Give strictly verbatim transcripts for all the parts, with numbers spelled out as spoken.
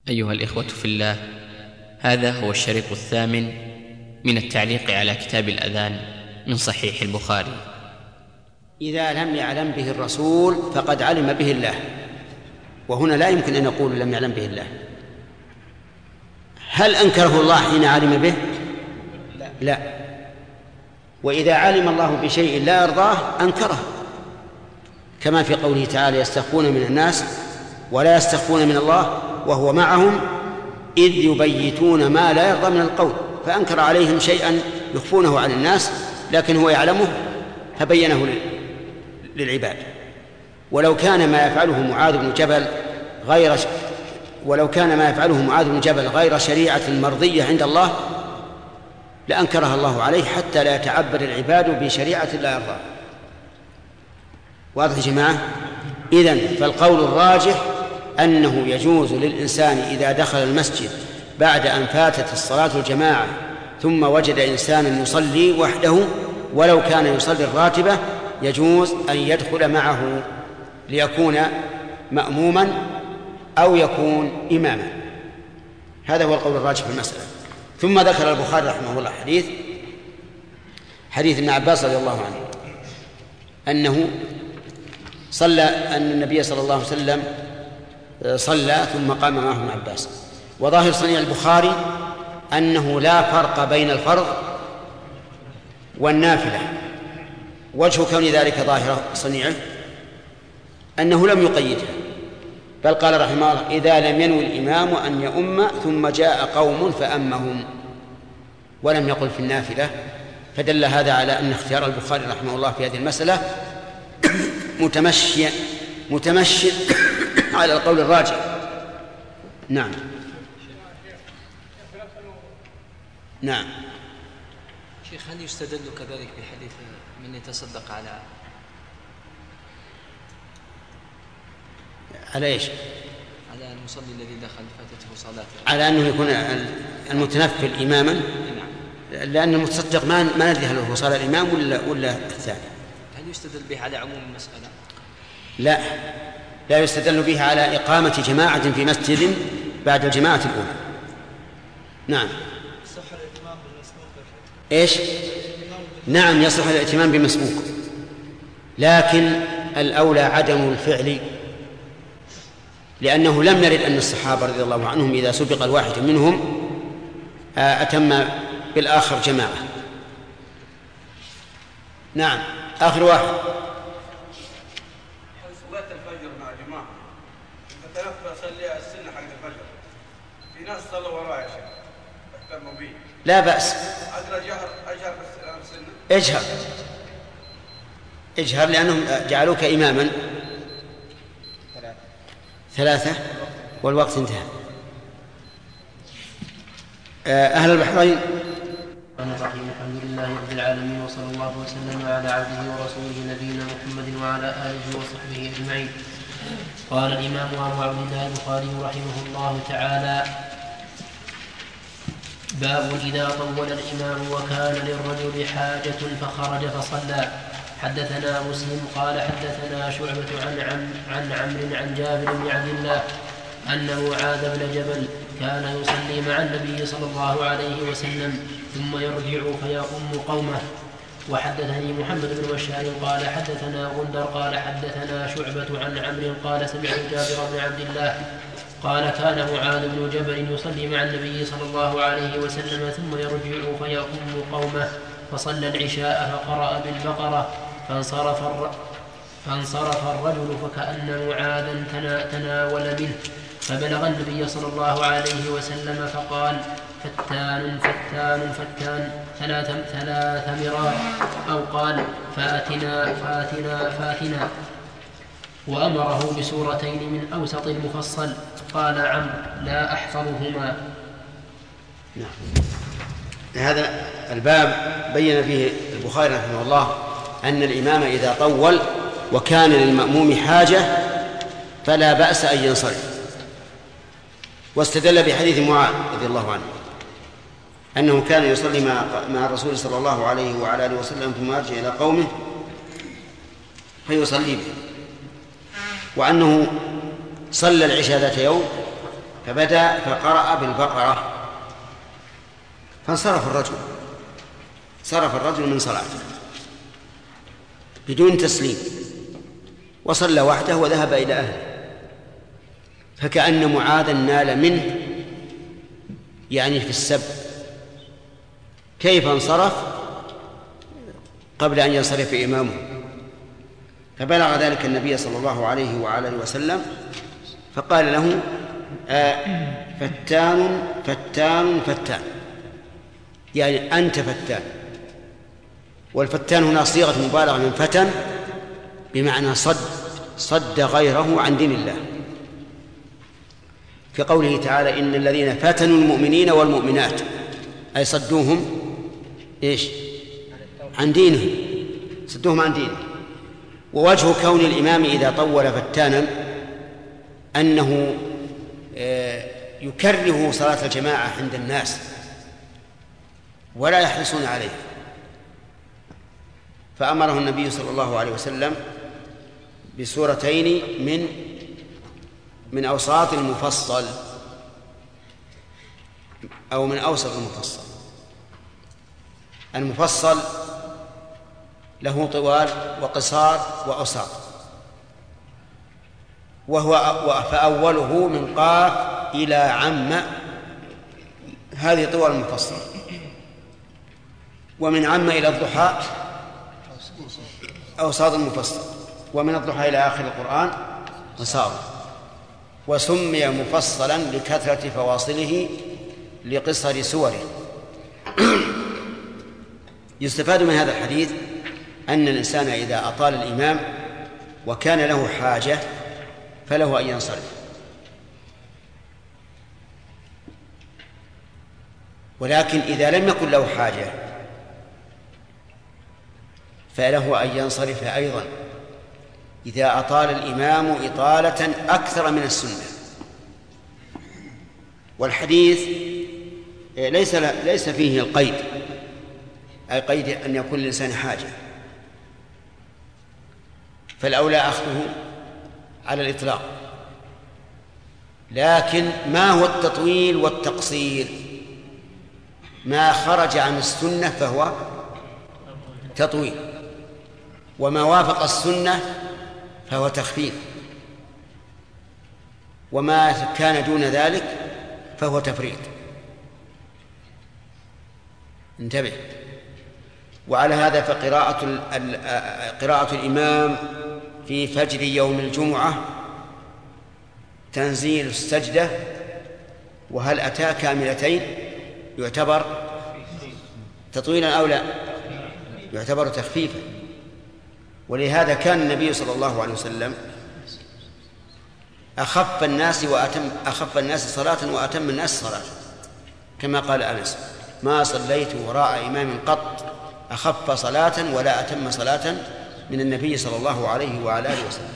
أيها الإخوة في الله، هذا هو الشريط الثامن من التعليق على كتاب الأذان من صحيح البخاري. إذا لم يعلم به الرسول فقد علم به الله، وهنا لا يمكن أن نقول لم يعلم به الله. هل أنكره الله حين علم به؟ لا. وإذا علم الله بشيء لا يرضاه أنكره، كما في قوله تعالى: يستخفون من الناس ولا يستخفون من الله وهو معهم إذ يبيتون ما لا يرضى من القول. فأنكر عليهم شيئا يخفونه عن الناس لكن هو يعلمه فبينه للعباد. ولو كان ما يفعله معاذ بن جبل غير ولو كان ما يفعله معاذ بن جبل غير شريعة مرضية عند الله لأنكرها الله عليه حتى لا يتعبد العباد بشريعة لا يرضى. واضح يا جماعة؟ إذن فالقول الراجح أنه يجوز للإنسان إذا دخل المسجد بعد أن فاتت الصلاة الجماعة ثم وجد إنسانا يصلي وحده ولو كان يصلي الراتبة يجوز أن يدخل معه ليكون مأموما أو يكون إماما. هذا هو القول الراجح في المسألة. ثم ذكر البخاري رحمه الله حديث حديث ابن عباس رضي الله عنه أنه صلى أن النبي صلى الله عليه وسلم صلى ثم قام معه ابن عباس. وظاهر صنيع البخاري أنه لا فرق بين الفرض والنافلة. وجه كون ذلك ظاهر صنيعه أنه لم يقيدها، بل قال رحمه الله: إذا لم ينوي الإمام أن يؤم ثم جاء قوم فأمهم، ولم يقل في النافلة. فدل هذا على أن اختيار البخاري رحمه الله في هذه المسألة متمشي متمشي على القول الراجح. نعم نعم. شيخ، هل يستدل كذلك بحديث من يتصدق على على ايش؟ على المصلي الذي دخل فاتته صلاته، على أنه يكون المتنفل إماما؟ نعم. لأن المتصدق ما ما ندري هل هو صار الإمام ولا ولا الثاني. هل يستدل به على عموم المسألة؟ لا، لا يستدل به على إقامة جماعة في مسجد بعد الجماعة الأولى. نعم. يصح الائتمام بالمسبوق؟ إيش؟ نعم، يصح الائتمام بمسبوق، لكن الأولى عدم الفعل، لأنه لم نرد أن الصحابة رضي الله عنهم إذا سبق الواحد منهم أتم بالآخر جماعة. نعم. آخر واحد: صلاة الفجر مع جماعة فتنفى أصلي السنة حق الفجر، في ناس صلوا وراء يا شيخ اهتموا به، لا بأس. أقدر جهر أجهر بالسنة؟ اجهر اجهر لأنهم جعلوك إماما. ثلاثة والوقت انتهى. أهل البحرين. الرحيم. الحمد لله رب العالمين، وصلى الله وسلم على عبده ورسوله نبينا محمد وعلى آله وصحبه أجمعين. قال الإمام أبو عبد الله البخاري رحمه الله تعالى: باب إذا طول الإمام وكان للرجل حاجة فخرج فصلى. حدثنا مسلم قال حدثنا شعبة عن عم عن عمرو عن جابر بن عبد الله أن معاذ بن جبل كان يصلي مع النبي صلى الله عليه وسلم ثم يرجع فيؤم قومه. وحدثني محمد بن بشار قال حدثنا غندر قال حدثنا شعبة عن عمرو قال سمعت جابر بن عبد الله قال كان معاذ بن جبل يصلي مع النبي صلى الله عليه وسلم ثم يرجع فيؤم قومه، فصلى العشاء فقرأ بالبقرة فانصرف, الر... فانصرف الرجل فكأن معاذا تناول منه، فبلغ النبي صلى الله عليه وسلم فقال: فتان فتان فتان ثلاث ثلاث مرار، أو قال: فاتنا فاتنا فاتنا، وأمره بسورتين من أوسط المفصل. قال عمرو: لا أحفظهما. نعم. هذا الباب بين فيه البخاري رحمه الله أن الإمام إذا طول وكان للمأموم حاجة فلا بأس أن ينصرف. واستدل بحديث معاذ رضي الله عنه أنه كان يصلي مع الرسول صلى الله عليه وعلى آله وسلم ثم يرجع إلى قومه فيصلي به، وأنه صلى العشاء ذات يوم فبدأ فقرأ بالبقرة فانصرف الرجل صرف الرجل من صلاته بدون تسليم وصلى وحده وذهب إلى أهله، فكأن معاذا نال منه يعني في السب. كيف انصرف قبل أن ينصرف إمامه؟ فبلغ ذلك النبي صلى الله عليه وعلى اله وسلم فقال له آه فتان فتان فتان، يعني أنت فتان. والفتان هنا صيغة مبالغة من فتن بمعنى صد صد غيره عن دين الله، في قوله تعالى إن الذين فتنوا المؤمنين والمؤمنات أي صدوهم إيش؟ عن دينهم، صدوهم عن دينهم. ووجه كون الإمام إذا طول فتانا أنه يكره صلاة الجماعة عند الناس ولا يحرصون عليه، فأمره النبي صلى الله عليه وسلم بسورتين من من أوساط المفصل أو من أوسط المفصل. المفصل له طوال وقصار وأوساط، وهو فأوله من قاف إلى عم، هذه طوال المفصل. ومن عم إلى الضحى أوساط المفصل، ومن الضحى إلى آخر القرآن قصار. وسمي مفصلا لكثرة فواصله لقصر سوره. يستفاد من هذا الحديث أن الإنسان إذا أطال الإمام وكان له حاجة فله أن ينصرف، ولكن إذا لم يكن له حاجة فله أن ينصرف أيضا إذا أطال الإمام إطالة أكثر من السنة. والحديث ليس ليس فيه القيد، أي قيد أن يكون الإنسان حاجة، فالأولى أخذه على الإطلاق. لكن ما هو التطويل والتقصير؟ ما خرج عن السنة فهو تطويل، وما وافق السنة فهو تخفيف، وما كان دون ذلك فهو تفريط. انتبه. وعلى هذا فقراءة قراءة الإمام في فجر يوم الجمعة تنزيل السجدة وهل أتى كاملتين يعتبر تطويلا أو لا؟ يعتبر تخفيفا. ولهذا كان النبي صلى الله عليه وسلم أخف الناس وأتم أخف الناس صلاة وأتم الناس صلاة، كما قال أنس: ما صليت وراء إمام قط أخف صلاة ولا أتم صلاة من النبي صلى الله عليه وعلى آله وسلم.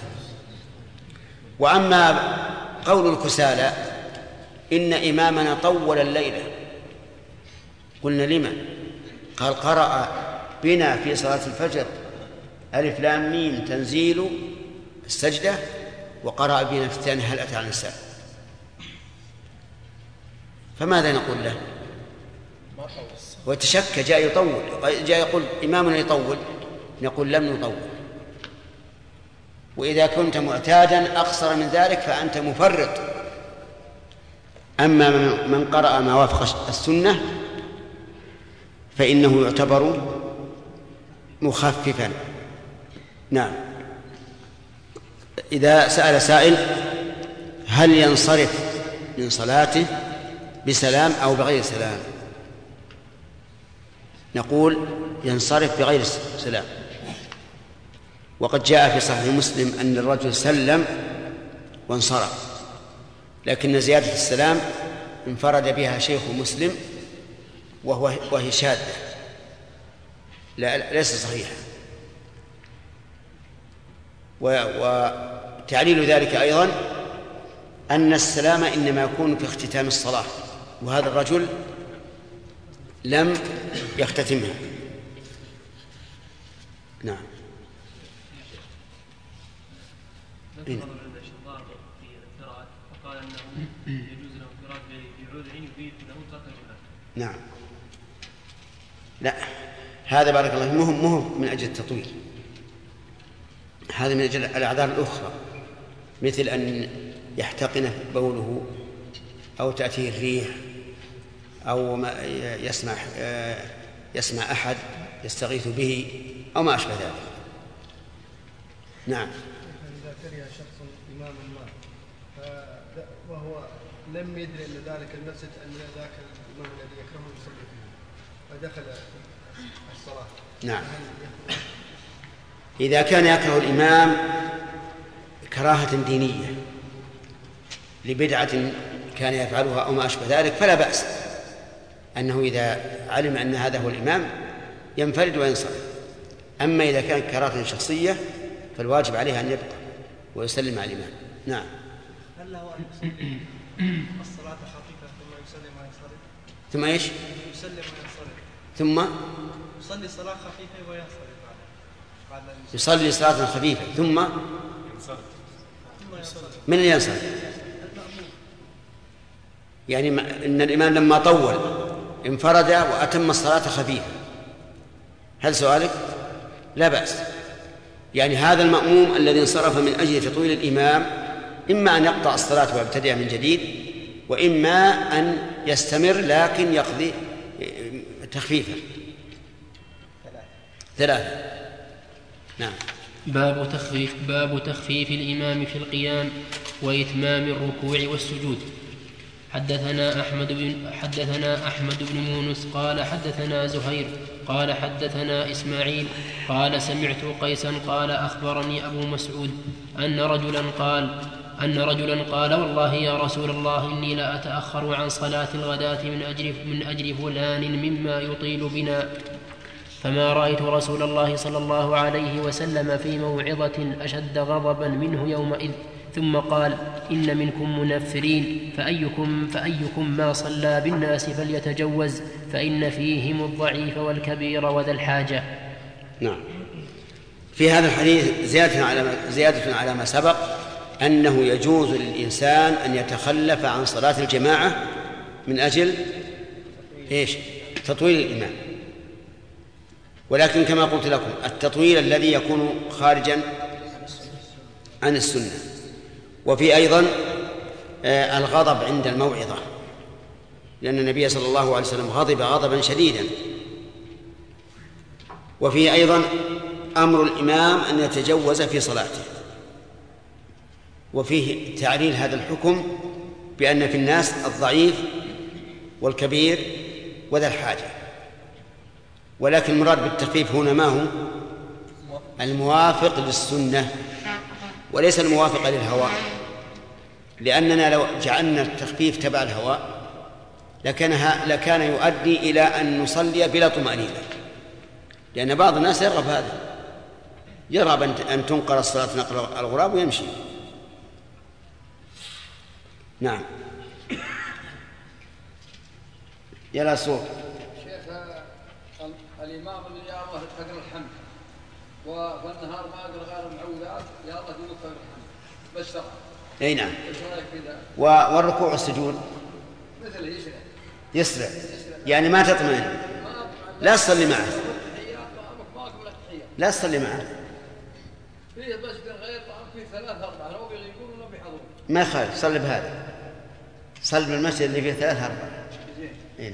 وأما قول الكسالى إن إمامنا طول الليلة، قلنا لما؟ قال: قرأ بنا في صلاة الفجر ألف لام ميم تنزيل السجدة، وقرأ بنا في الثاني هل أتى على النساء. فماذا نقول له؟ وتشك جاء يطول، جاء يقول إمامنا يطول، نقول لم نطول. وإذا كنت معتادا أقصر من ذلك فأنت مفرط. أما من قرأ ما وافق السنة فإنه يعتبر مخففا. نعم. إذا سأل سائل هل ينصرف من صلاته بسلام أو بغير سلام، نقول ينصرف بغير سلام. وقد جاء في صحيح مسلم أن الرجل سلم وانصرف، لكن زيادة السلام انفرد بها شيخ مسلم وهو وهي شاذة، لا ليس صحيحا. وتعليل ذلك أيضا أن السلام إنما يكون في اختتام الصلاة، وهذا الرجل لم يختتمها. نعم. ذكر الشيخ في القراءة فقال أنه يجوز له نعم. لا، هذا بارك الله مهم مهم من أجل التطويل، هذا من أجل الأعذار الأخرى، مثل أن يحتقنه بوله أو تأتيه الريح أو ما يسمع يسمع أحد يستغيث به أو ما أشبه ذلك. نعم. إذا كره شخص إمام ما وهو لم يدري أن ذلك المسجد أن ذاك الإمام الذي يكرهه يصلي فيه فدخل الصلاة. نعم. إذا كان يكره الإمام كراهة دينية لبدعة كان يفعلها أو ما أشبه ذلك فلا بأس أنه إذا علم أن هذا هو الإمام ينفرد وينصرف. أما إذا كان كراهة شخصية فالواجب عليه أن يبقى ويسلم على الإمام. نعم. هل له أن يصلي الصلاة خفيفة ثم يسلم وينصرف؟ ثم إيش؟ يسلم وينصرف. ثم يصلي صلاة خفيفة وينصرف. بعد يصلي صلاة خفيفة ثم ينصرف. من اللي ينصرف؟ يعني إن الإمام لما طول انفرد وأتم الصلاة خفيفة. هل سؤالك؟ لا بأس. يعني هذا المأموم الذي انصرف من أجل تطويل الإمام إما أن يقطع الصلاة ويبتدئ من جديد، وإما أن يستمر لكن يقضي تخفيفا. ثلاثة. نعم. باب تخفيف باب تخفيف الإمام في القيام وإتمام الركوع والسجود. حدثنا أحمد بن حدثنا أحمد بن يونس قال حدثنا زهير قال حدثنا إسماعيل قال سمعت قيسا قال أخبرني أبو مسعود أن رجلا قال أن رجلا قال والله يا رسول الله إني لا أتأخر عن صلاة الغداة من أجل من أجل فلان مما يطيل بنا، فما رأيت رسول الله صلى الله عليه وسلم في موعظة أشد غضبا منه يومئذ، ثم قال إن منكم منفرين فأيكم, فأيكم ما صلى بالناس فليتجوز فإن فيهم الضعيف والكبير وذا الحاجة. نعم. في هذا الحديث زيادة على, زيادة على ما سبق أنه يجوز للإنسان أن يتخلف عن صلاة الجماعة من أجل إيش؟ تطويل الإمام، ولكن كما قلت لكم التطويل الذي يكون خارجا عن السنة. وفي أيضا آه الغضب عند الموعظة، لأن النبي صلى الله عليه وسلم غضب غضبا شديدا. وفي أيضا أمر الإمام أن يتجوز في صلاته، وفيه تعليل هذا الحكم بأن في الناس الضعيف والكبير وذا الحاجة. ولكن المراد بالتخفيف هنا ما هو؟ الموافق للسنة وليس الموافق للهواء، لأننا لو جعلنا التخفيف تبع الهواء لكان لكان يؤدي إلى أن نصلي بلا طمأنينة، لأن بعض الناس يرغب هذا، يرغب أن تنقر الصلاة نقر الغراب ويمشي. نعم. يلا سوق شيخ الإمام اللي يأمر تقرأ الحمد والنهار ما أقرأ غير المعوذات يا الله يقول تقرأ الحمد بس شرع. أي نعم. والركوع والسجود مثل يسرع يسرع يعني ما تطمئن، لا تصلي معه، لا تصلي معه فيه بس غير في ثلاث أربعة لو يقولون بحضور ما يخالف، صلي بهذا، صلي بالمسجد اللي فيه ثلاث أربعة. إيه.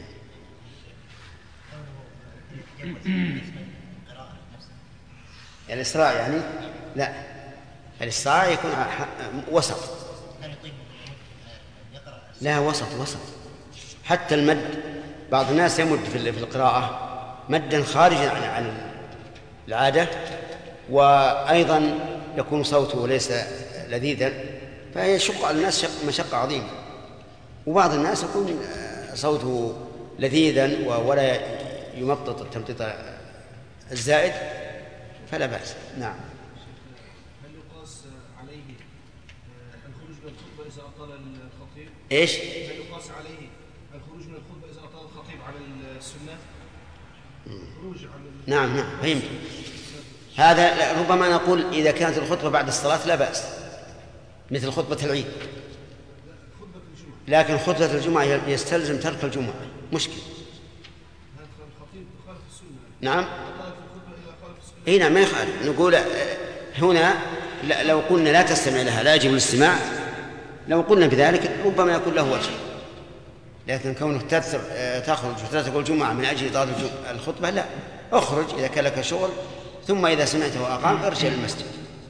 الإسراع يعني لا، الإسراع يكون وسط، لا وسط وسط. حتى المد بعض الناس يمد في القراءة مدا خارجا عن العادة، وأيضا يكون صوته ليس لذيذا فيشق على الناس مشقة عظيمة. وبعض الناس يكون صوته لذيذا ولا يمطط التمطيط الزائد فلا بأس. نعم. هل يقاس عليه الخروج من الخطبة إذا أطال الخطيب؟ إيش؟ هل يقاس عليه الخروج من الخطبة إذا أطال الخطيب على السنة؟ خروج على نعم نعم فهمت. هذا ربما نقول إذا كانت الخطبة بعد الصلاة لا بأس، مثل خطبة العيد. خطبة الجمعة. لكن خطبة الجمعة يستلزم ترك الجمعة، مشكلة. نعم اي نعم ما يخالف. نقول هنا لو قلنا لا تستمع لها لا يجب الاستماع، لو قلنا بذلك ربما يكون له وجه، لكن كونك تخرج وتترك الجمعة من أجل إضاعة الخطبة لا، اخرج إذا كان لك شغل، ثم إذا سمعته أقام ارجع للمسجد.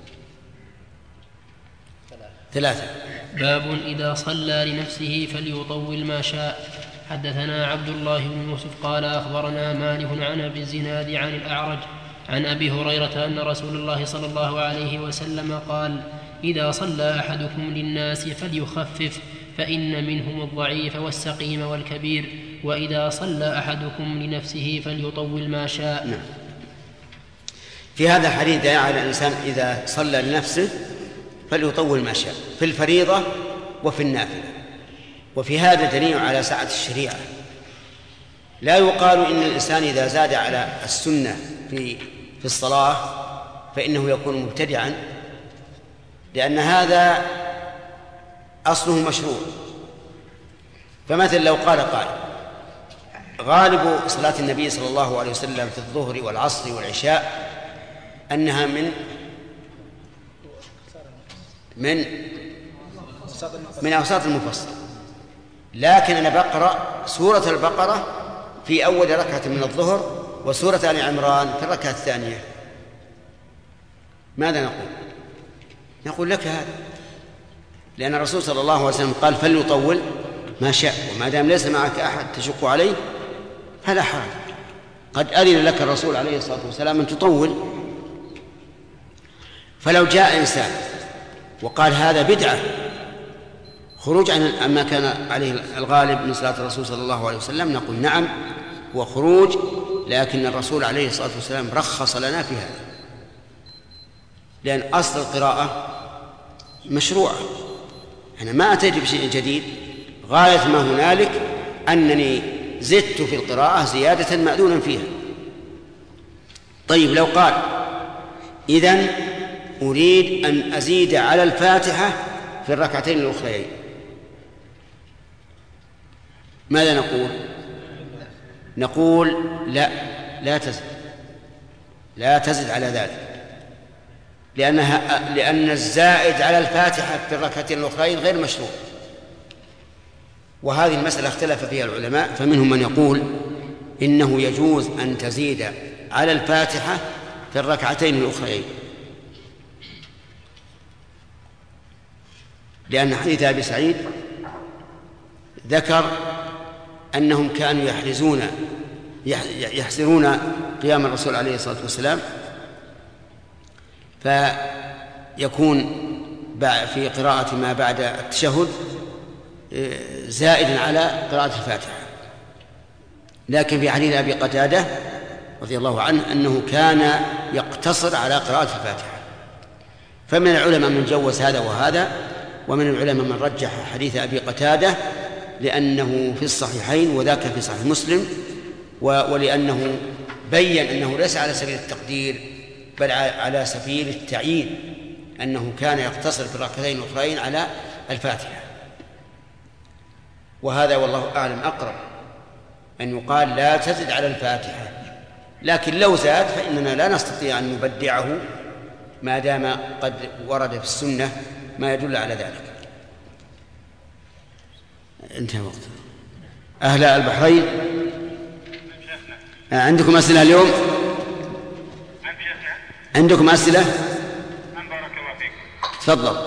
ثلاثة. باب إذا صلى لنفسه فليطول ما شاء. حدثنا عبد الله بن يوسف قال أخبرنا مالك عن أبي الزناد عن الأعرج عن أبي هريرة أن رسول الله صلى الله عليه وسلم قال: إذا صلى أحدكم للناس فليخفف فإن منهم الضعيف والسقيم والكبير، وإذا صلى أحدكم لنفسه فليطول ما شاء. نعم. في هذا الحديث دليل على الإنسان إذا صلى لنفسه فليطول ما شاء في الفريضة وفي النافلة، وفي هذا دليل على سعة الشريعة. لا يقال إن الإنسان إذا زاد على السنة في في الصلاة فإنه يكون مبتدعا، لأن هذا أصله مشروع. فمثل لو قال قائل: غالب صلاة النبي صلى الله عليه وسلم في الظهر والعصر والعشاء أنها من من من أوساط المفصل، لكن أنا بقرأ سورة البقرة في أول ركعة من الظهر وسورة آل عمران في الركعة الثانية، ماذا نقول؟ نقول لك هذا، لأن الرسول صلى الله عليه وسلم قال: فليطول ما شاء، وما دام ليس معك أحد تشق عليه فلا حرج. قد أذن لك الرسول عليه الصلاة والسلام أن تطول. فلو جاء إنسان وقال هذا بدعة، خروج عن ما كان عليه الغالب من صلاة الرسول صلى الله عليه وسلم، نقول نعم هو خروج، لكن الرسول عليه الصلاة والسلام رخص لنا في هذا، لأن أصل القراءة مشروعة. أنا ما أتيت بشيء جديد، غاية ما هنالك أنني زدت في القراءة زيادة مأذونا فيها. طيب لو قال: إذن أريد أن أزيد على الفاتحة في الركعتين الأخريين، ماذا نقول؟ نقول لا لا تزد لا تزد على ذلك، لأنها لأن الزائد على الفاتحة في الركعتين الأخرين غير مشروع. وهذه المسألة اختلف فيها العلماء، فمنهم من يقول إنه يجوز أن تزيد على الفاتحة في الركعتين الأخرين، لأن حديث أبي سعيد ذكر أنهم كانوا يحرزون يحسرون قيام الرسول عليه الصلاة والسلام، فيكون في قراءة ما بعد التشهد زائدا على قراءة الفاتحة. لكن في حديث أبي قتادة رضي الله عنه أنه كان يقتصر على قراءة الفاتحة. فمن العلماء من جوز هذا وهذا، ومن العلماء من رجح حديث أبي قتادة لأنه في الصحيحين وذاك في صحيح مسلم، ولأنه بيّن أنه ليس على سبيل التقدير بل على سبيل التعيين، أنه كان يقتصر في الركعتين الأخرين على الفاتحة. وهذا والله أعلم أقرب أن يقال لا تزد على الفاتحة، لكن لو زاد فإننا لا نستطيع أن نبدعه ما دام قد ورد في السنة ما يدل على ذلك. انتهى وقت. أهل البحرين عندكم أسئلة اليوم؟ عندكم أسئلة؟ بارك الله فيك. تفضل.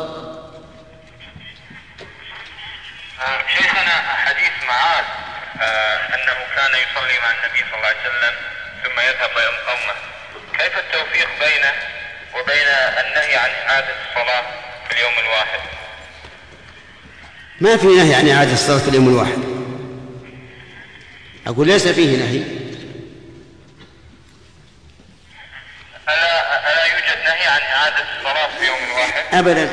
شيخنا حديث معاذ أنه كان يصلي مع النبي صلى الله عليه وسلم ثم يذهب يوم قومه، كيف التوفيق بينه وبين النهي عن إعادة الصلاة في اليوم الواحد؟ ما في نهي عن إعادة الصلاة في اليوم الواحد، أقول ليس فيه نهي. ألا, ألا يوجد نهي عن إعادة الصلاة في يوم واحد؟ أبدا.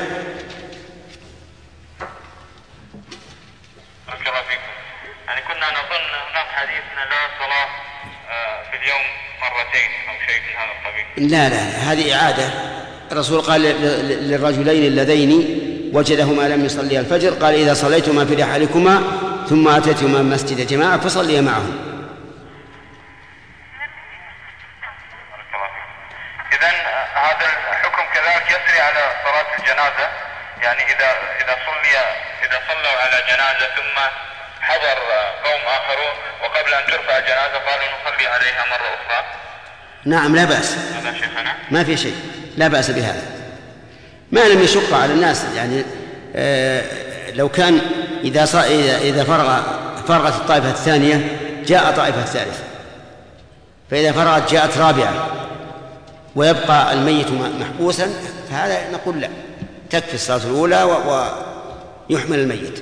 بارك الله فيكم. يعني كنا نظن هناك حديث أن لا صلاة في اليوم مرتين أو شيء من هذا القبيل. لا لا، هذه إعادة. الرسول قال للرجلين اللذين وجدهما لم يصليا الفجر قال إذا صليتما في رحالكما ثم أتيتما مسجد جماعة فصليا معهم. إذن هذا الحكم كذلك يسري على صلاة الجنازة، يعني إذا إذا صلي إذا صلوا على جنازة ثم حضر قوم آخرون وقبل أن ترفع الجنازة قالوا نصلي عليها مرة أخرى. نعم لا بأس، ما في شيء، لا بأس بهذا ما لم يشق على الناس. يعني آه لو كان إذا إذا فرغ فرغت الطائفة الثانية جاء طائفة ثالثة، فإذا فرغت جاءت رابعة ويبقى الميت محبوسا فهذا نقول لا، تكفي الصلاة الأولى ويحمل الميت.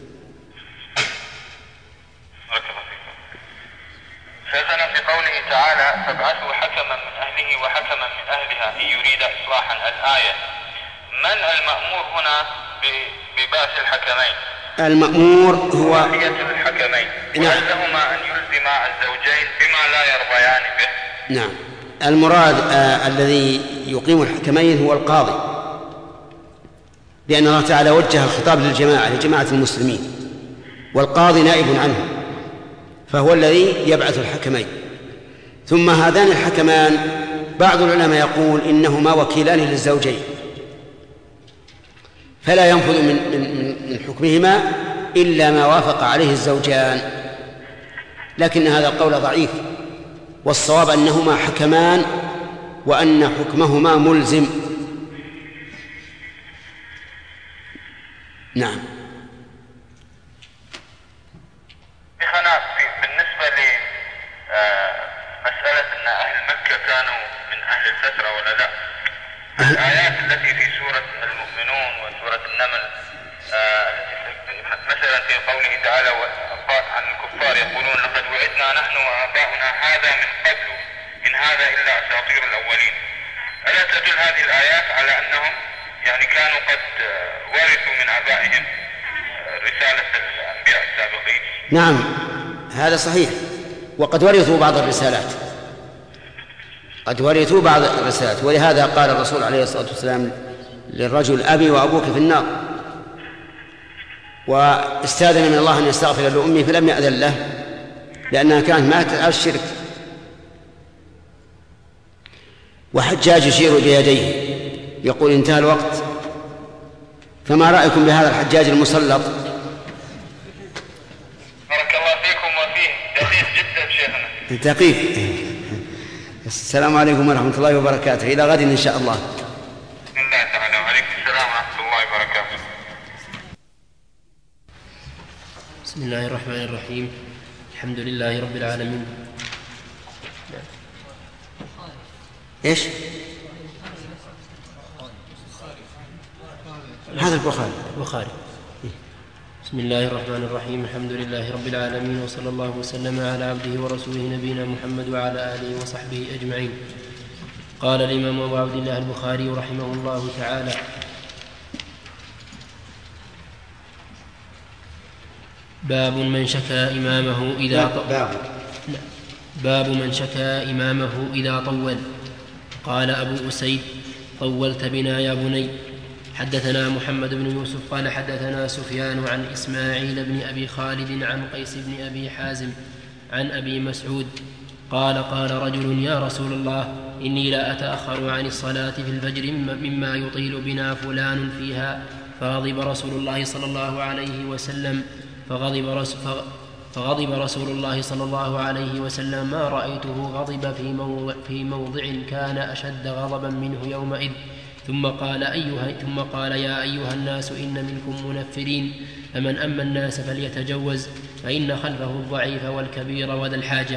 شيخنا في قوله تعالى فابعثوا حكما من أهله وحكما من أهلها إن يريد إصلاحا، الآية من المأمور هنا ببعث الحكمين؟ المأمور هو الحكمين، وهل لهما أن يلزم الزوجين بما لا يرضيان به؟ نعم، المراد آه الذي يقيم الحكمين هو القاضي، لأن الله تعالى وجه الخطاب للجماعة لجماعة المسلمين، والقاضي نائب عنه فهو الذي يبعث الحكمين. ثم هذان الحكمان بعض العلماء يقول إنهما وكيلان للزوجين فلا ينفذ من, من, من حكمهما إلا ما وافق عليه الزوجان، لكن هذا القول ضعيف، والصواب أنهما حكمان وأن حكمهما ملزم. نعم. شيخنا بالنسبة لمسألة أن أهل مكة كانوا من أهل الفترة ولا لا، الآيات التي في سورة المؤمنون وسورة النمل مثلا في قوله تعالى عن الكفار يقولون لقد وعدنا نحن وآباؤنا هذا من قبل إن هذا إلا أساطير الأولين، ألا تدل هذه الآيات على أنهم يعني كانوا قد ورثوا من آبائهم رسالة الأنبياء السابقين؟ نعم هذا صحيح، وقد ورثوا بعض الرسالات، قد ورثوا بعض الرسالات، ولهذا قال الرسول عليه الصلاة والسلام للرجل أبي وأبوك في النار، واستأذن من الله أن يستغفر لأمه فلم يأذن له لأنها كانت ماتت على الشرك. وحجاج يشير بيديه يقول انتهى الوقت، فما رأيكم بهذا الحجاج المسلط؟ بارك الله فيكم وفيه دقيق جدا شيخنا. دقيق. السلام عليكم ورحمة الله وبركاته، إلى غد إن شاء الله. بسم الله تعالى. وعليكم السلام ورحمة الله وبركاته. بسم الله الرحمن الرحيم، الحمد لله رب العالمين. إيش؟ هذا البخاري. البخاري. بسم الله الرحمن الرحيم، الحمد لله رب العالمين، وصلى الله وسلم على عبده ورسوله نبينا محمد وعلى آله وصحبه أجمعين. قال الإمام أبو عبد الله البخاري رحمه الله تعالى: باب من شكى إمامه إذا طول. باب من شكى إمامه إذا طول. قال أبو أسيد: طولت بنا يا بني. حدثنا محمد بن يوسف قال حدثنا سفيان عن إسماعيل بن أبي خالد عن قيس بن أبي حازم عن أبي مسعود قال: قال رجل: يا رسول الله، إني لا أتأخر عن الصلاة في الفجر مما يطيل بنا فلان فيها. فغضب رسول الله صلى الله عليه وسلم فغضب رسول, فغضب رسول الله صلى الله عليه وسلم ما رأيته غضب في, موضع في موضع كان أشد غضبا منه يومئذ. ثم قال, أيها ثم قال: يا أيها الناس، إن منكم منفرين، فمن أما الناس فليتجوز، فإن خلفه الضعيف والكبير وذا الحاجة.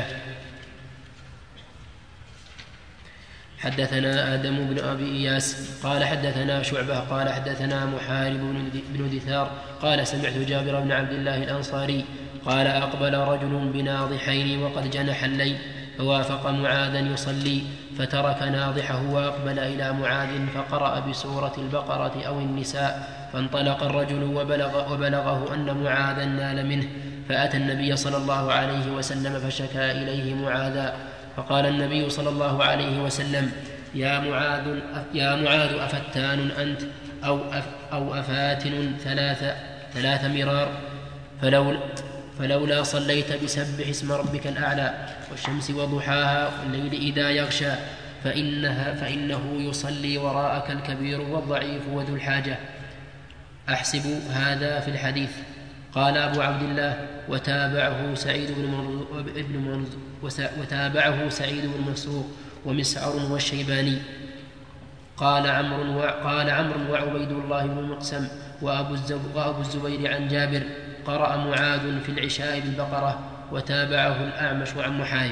حدثنا آدم بن أبي إياس قال حدثنا شعبة قال حدثنا محارب بن دثار قال: سمعت جابر بن عبد الله الأنصاري قال: أقبل رجل بناضحين وقد جنح الليل، فوافق معاذا يصلي، فترك ناضحه وأقبل إلى معاذ فقرأ بسورة البقرة أو النساء، فانطلق الرجل وبلغ وبلغه أن معاذا نال منه، فأتى النبي صلى الله عليه وسلم فشكى إليه معاذا، فقال النبي صلى الله عليه وسلم: يا معاذ, يا معاذ أفتان أنت أو, أف أو أفاتن ثلاث, ثلاث مرار فلولا, فلولا صليت بسبح اسم ربك الأعلى والشمس وضحاها والليل إذا يغشى فإنها فإنه يصلي وراءك الكبير والضعيف وذو الحاجة. أحسب هذا في الحديث. قال أبو عبد الله وتابعه سعيد بن وتابعه سعيد بن مسروق ومسعر والشيباني. قال عمرو قال عمرو وعبيد الله بن مقسم وأبو الزبير عن جابر قرأ معاذ في العشاء بالبقرة وتابعه الأعمش عن محايب.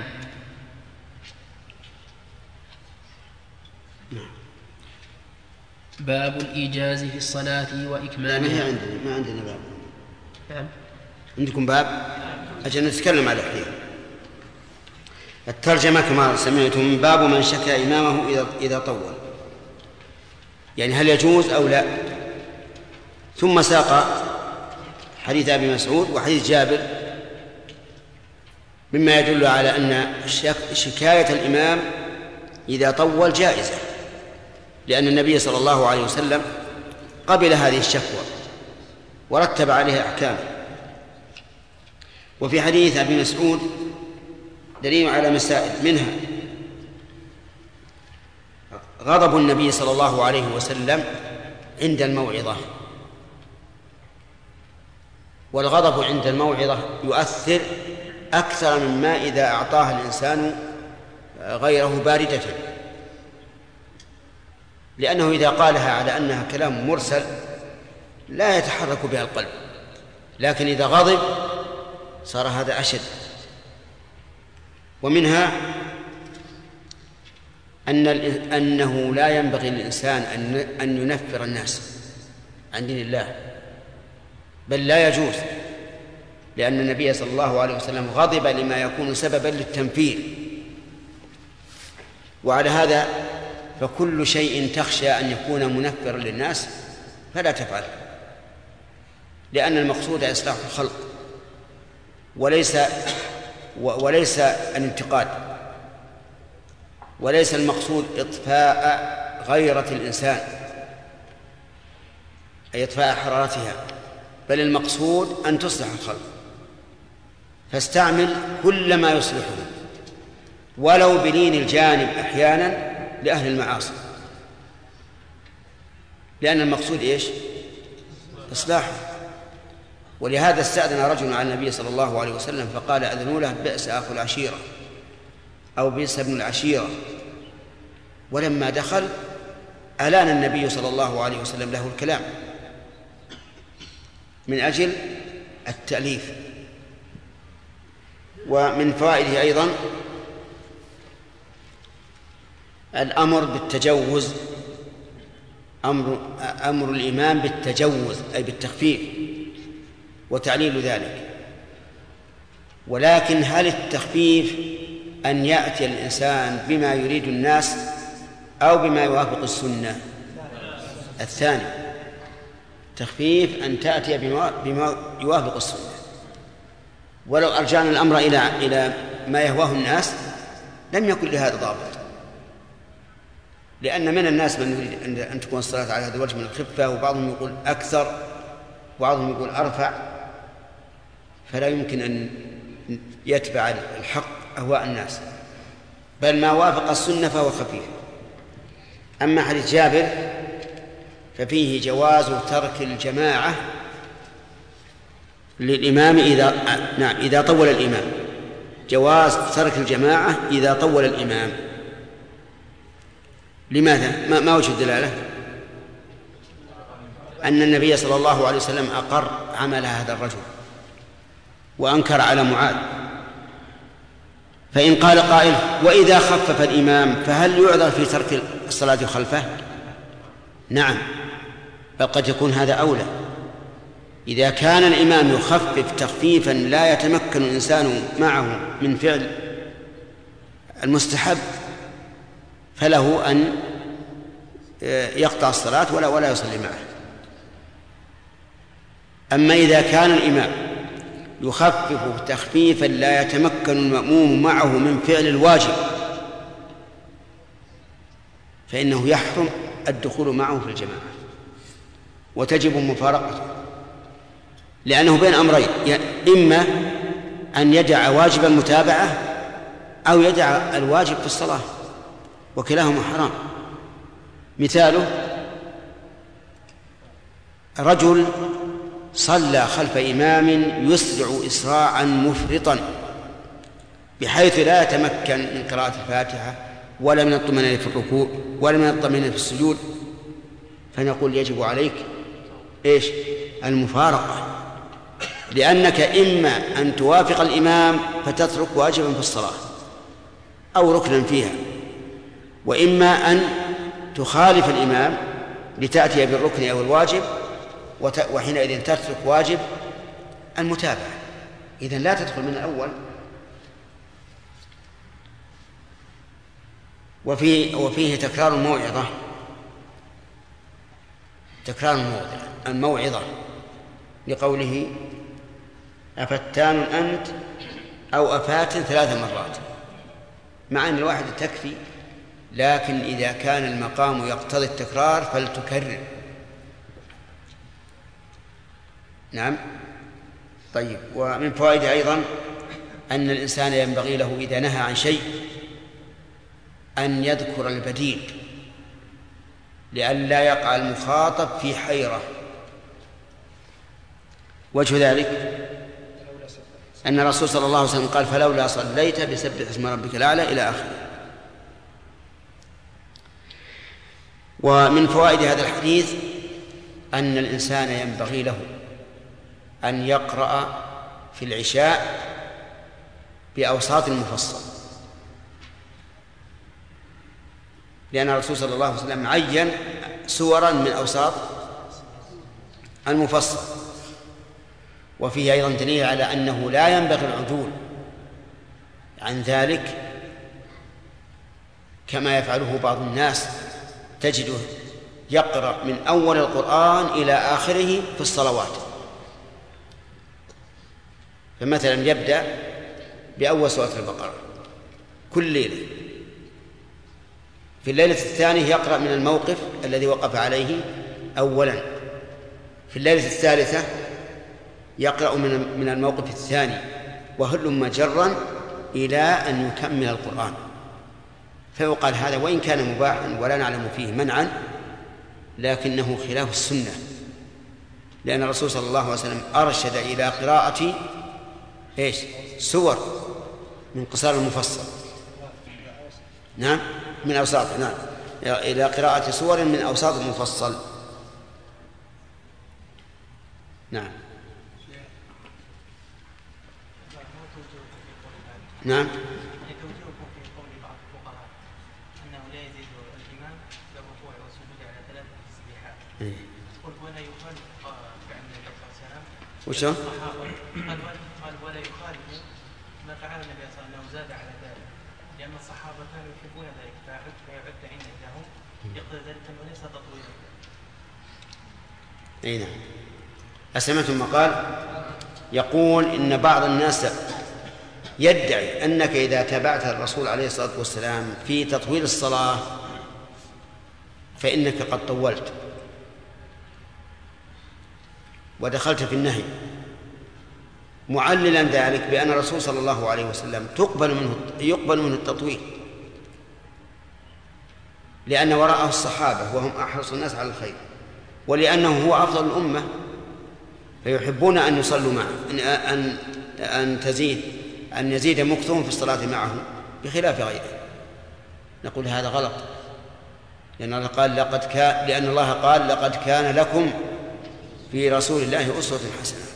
باب الإيجاز في الصلاة وإكمالها. ما عندنا ما عندنا باب. نعم. عندكم باب؟ أجل نتكلم على الحين. الترجمة كما سمعتم باب من شكى إمامه إذا إذا طول، يعني هل يجوز أو لا. ثم ساق حديث أبي مسعود وحديث جابر مما يدل على أن شكاية الإمام إذا طول جائزة، لأن النبي صلى الله عليه وسلم قبل هذه الشكوى ورتب عليها أحكام. وفي حديث أبي مسعود دليل على مسائل، منها غضب النبي صلى الله عليه وسلم عند الموعظة، والغضب عند الموعظة يؤثر أكثر مما إذا أعطاها الإنسان غيره باردة، لأنه إذا قالها على أنها كلام مرسل لا يتحرك بها القلب، لكن إذا غضب صار هذا أشد. ومنها أن أنه لا ينبغي للإنسان أن ينفر الناس عن دين الله، بل لا يجوز، لأن النبي صلى الله عليه وسلم غضب لما يكون سببا للتنفير. وعلى هذا فكل شيء تخشى أن يكون منفرا للناس فلا تفعله، لأن المقصود إصلاح الخلق وليس وليس الانتقاد، وليس المقصود إطفاء غيرة الإنسان أي إطفاء حرارتها، بل المقصود أن تصلح الخلق، فاستعمل كل ما يصلحه ولو بلين الجانب أحيانا لأهل المعاصي، لأن المقصود إيش؟ إصلاحه. ولهذا استأذن رجل على النبي صلى الله عليه وسلم فقال أذنوا له بئس أخو العشيرة أو بئس ابن العشيرة، ولما دخل ألان النبي صلى الله عليه وسلم له الكلام من أجل التأليف. ومن فوائده أيضا الأمر بالتجوز، أمر, أمر الإمام بالتجوز أي بالتخفيف وتعليل ذلك. ولكن هل التخفيف أن يأتي الإنسان بما يريد الناس أو بما يوافق السنة؟ الثاني، تخفيف أن تأتي بما يوافق السنة. ولو أرجعنا الأمر إلى إلى ما يهواه الناس لم يكن لهذا ضابط، لأن من الناس من يريد أن تكون الصلاة على هذا الوجه من الخفة، وبعضهم يقول أكثر وبعضهم يقول أرفع، فلا يمكن أن يتبع الحق أهواء الناس، بل ما وافق السنة فهو خفيف. أما حديث جابر ففيه جواز ترك الجماعة للإمام إذا نعم إذا طول الإمام، جواز ترك الجماعة إذا طول الإمام. لماذا؟ ما, ما وجه الدلالة؟ أن النبي صلى الله عليه وسلم أقر عمل هذا الرجل وأنكر على معاذ. فإن قال قائل وإذا خفف الإمام فهل يعذر في ترك الصلاة خلفه؟ نعم، بل قد يكون هذا أولى. إذا كان الإمام يخفف تخفيفا لا يتمكن الإنسان معه من فعل المستحب فله أن يقطع الصلاة ولا ولا يصلي معه. أما إذا كان الإمام يخفف تخفيفا لا يتمكن المأموم معه من فعل الواجب فإنه يحرم الدخول معه في الجماعة. وتجب مفارقته، لأنه بين أمرين: إما أن يدع واجب المتابعة أو يدع الواجب في الصلاة، وكلاهما حرام. مثاله: رجل صلى خلف إمام يسرع إسراعا مفرطا بحيث لا يتمكن من قراءة الفاتحة ولا من الطمأنينة في الركوع ولا من الطمأنينة في السجود، فنقول يجب عليك إيش؟ المفارقة، لأنك إما أن توافق الإمام فتترك واجبا في الصلاة أو ركنا فيها، وإما أن تخالف الإمام لتأتي بالركن أو الواجب، وحينئذ تترك واجب المتابعة. إذن لا تدخل من الأول. وفيه, وفيه تكرار الموعظة تكرار الموعظة لقوله: أفتان أنت أو أفات ثلاث مرات، مع أن الواحد تكفي، لكن إذا كان المقام يقتضي التكرار فلتكرر. نعم. طيب. ومن فوائد أيضا أن الإنسان ينبغي له إذا نهى عن شيء أن يذكر البديل لئلا يقع المخاطب في حيرة. وجه ذلك أن الرسول صلى الله عليه وسلم قال: فلولا صليت بسبح اسم ربك الأعلى إلى آخره. ومن فوائد هذا الحديث أن الإنسان ينبغي له أن يقرأ في العشاء بأوساط المفصل، لأن الرسول صلى الله عليه وسلم عين سورا من أوساط المفصل. وفيه أيضا دليل على أنه لا ينبغي العدول عن ذلك كما يفعله بعض الناس، تجده يقرأ من أول القرآن إلى آخره في الصلوات. فمثلا يبدأ بأول سورة البقرة كل ليلة، في الليلة الثانية يقرأ من الموقف الذي وقف عليه أولا، في الليلة الثالثة يقرأ من الموقف الثاني، وهلم جرا إلى أن يكمل القرآن. فيقال هذا وإن كان مباحا ولا نعلم فيه منعا، لكنه خلاف السنة، لأن الرسول صلى الله عليه وسلم أرشد إلى قراءة إيش؟ سور من قصار المفصل. نعم، من أوساط. نعم، إلى قراءة سور من أوساط المفصل. نعم. نعم. توجيهكم في قول بعض الفقهاء أنه لا يزيد الإمام في الركوع والسجود على ثلاث تسبيحات، قلت ولا يخالف فعل النبي صلى الله عليه وسلم. وشو؟ قال ولا يخالف ما فعل النبي صلى الله عليه وسلم أنه زاد على ذلك، لأن الصحابة كانوا يحبون ذلك فيعد عندهم يقتضي ذلك أنه ليس تطويلا. أي نعم. أسمعتم ما قال؟ يقول إن بعض الناس يدعي أنك إذا تابعت الرسول عليه الصلاة والسلام في تطويل الصلاة فإنك قد طولت ودخلت في النهي، معللا ذلك بأن الرسول صلى الله عليه وسلم تقبل منه يقبل منه التطويل، لأن وراءه الصحابة وهم أحرص الناس على الخير، ولأنه هو أفضل الأمة فيحبون أن يصلوا معه، أن أن تزيد أن يزيد مكثهم في الصلاة معه بخلاف غيره. نقول هذا غلط، لأن الله قال لقد كان لأن الله قال لقد كان لكم في رسول الله أسوة حسنة.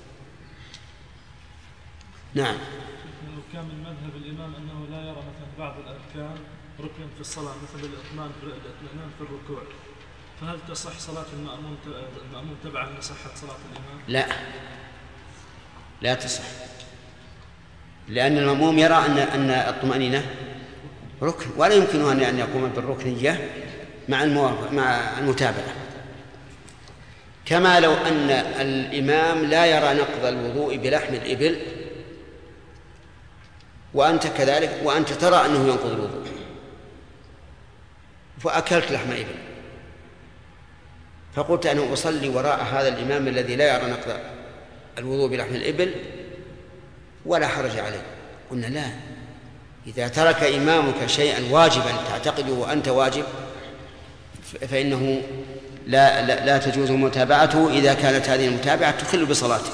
نعم. لو كان من مذهب الإمام أنه لا يرى مثلا بعض الأركان ركن في الصلاة مثل الإطمئنان الإطمئنان في الركوع، فهل تصح صلاة المأموم المأموم تبعا لصحة صلاة الإمام؟ لا، لا تصح، لأن المأموم يرى أن أن الطمأنينة ركن، ولا يمكن أن يقوم بالركنية مع مع المتابعة. كما لو أن الإمام لا يرى نقض الوضوء بلحم الإبل وأنت كذلك، وأنت ترى أنه ينقض الوضوء فأكلت لحم إبل، فقلت أنا أصلي وراء هذا الإمام الذي لا يرى نقض الوضوء بلحم الإبل ولا حرج عليه. قلنا لا، إذا ترك إمامك شيئا واجبا تعتقده أنت واجب فإنه لا, لا, لا تجوز متابعته إذا كانت هذه المتابعة تخل بصلاته.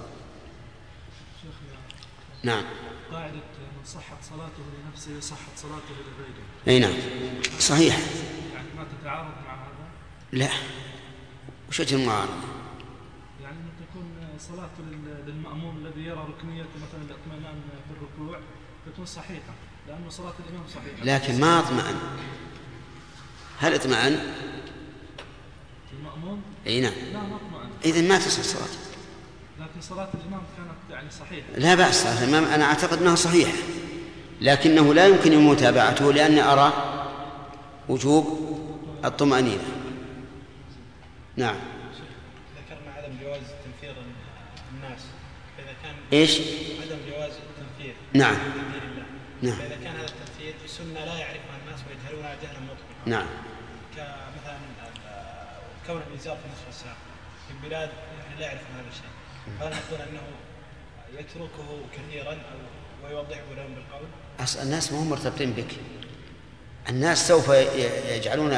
نعم. قاعدة من صحت صلاته لنفسه صحت صلاته لغيره. أي نعم صحيح. يعني ما تتعارض مع هذا؟ لا. وش وجه المعارضة؟ يعني أن تكون صلاة للمأموم الذي يرى ركنية مثلا الاطمئنان في الركوع تكون صحيحة لأنه صلاة الإمام صحيحة. لكن ما اطمئن. هل اطمئن؟ المأموم؟ أي نعم. لا ما اطمئن. إذن ما تصح صلاته. لكن صلاة الإمام كانت يعني صحيحة. لا بأس، صلاة الإمام أنا أعتقد أنها صحيحة، لكنه لا يمكن متابعته لأني أرى وجوب الطمأنينة. نعم. ذكرنا عدم جواز تنفير الناس، فإذا كان إيش؟ عدم جواز التنفير. نعم. نعم. فإذا كان هذا التنفير سنة لا يعرفها الناس ويجهلونها جهلا مطلقا. نعم. كمثلا كون الإنزال في نصف الساعة في البلاد لا يعرفون هذا الشيء، فهل نقول أنه يتركه كثيرا أو ويوضحه لهم بالقول؟ أصل الناس ما هم مرتبطين بك، الناس سوف يجعلون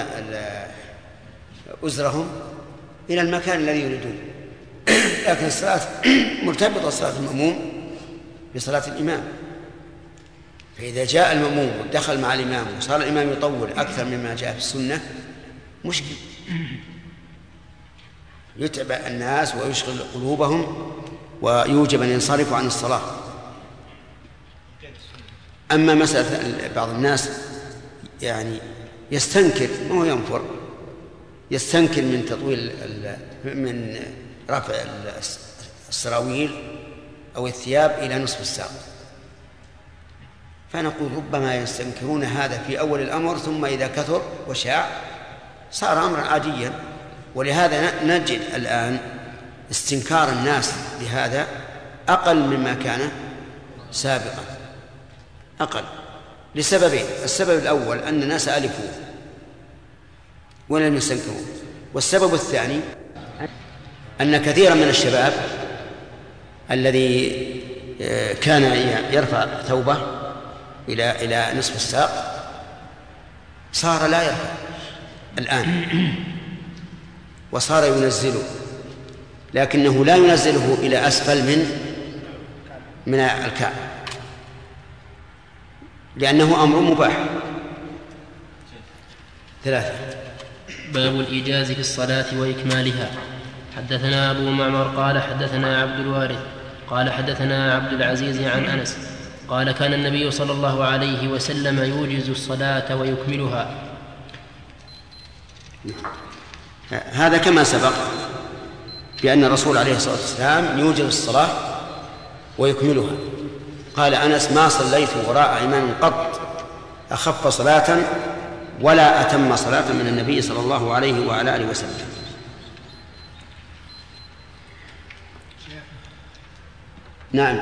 أزرهم إلى المكان الذي يريدون، لكن الصلاة مرتبطة صلاة المأموم بصلاة الإمام، فإذا جاء المأموم ودخل مع الإمام وصار الإمام يطول أكثر مما جاء في السنة مشكل، يتعب الناس ويشغل قلوبهم ويوجب أن ينصرفوا عن الصلاة. أما مسألة بعض الناس يعني يستنكر، ما هو ينفر، يستنكر من تطويل من رفع السراويل أو الثياب إلى نصف الساق، فنقول ربما يستنكرون هذا في أول الأمر ثم إذا كثر وشاع صار أمرا عاديا. ولهذا نجد الآن استنكار الناس لهذا أقل مما كان سابقا، أقل لسببين: السبب الأول أن الناس ألفوا ولم يستنكروا، والسبب الثاني أن كثيرا من الشباب الذي كان يرفع ثوبه إلى إلى نصف الساق صار لا يرفع الآن وصار ينزله، لكنه لا ينزله إلى أسفل من من الكعب لأنه أمر مباح. ثلاثة. باب الإيجاز في الصلاة وإكمالها. حدثنا أبو معمر قال حدثنا عبد الوارث قال حدثنا عبد العزيز عن أنس قال كان النبي صلى الله عليه وسلم يوجز الصلاة ويكملها. هذا كما سبق بأن الرسول عليه الصلاة والسلام يوجز الصلاة ويكملها. قال أنس: ما صليت وراء إمام قط أخف صلاة ولا أتم صلاة من النبي صلى الله عليه وعلى آله وسلم. نعم.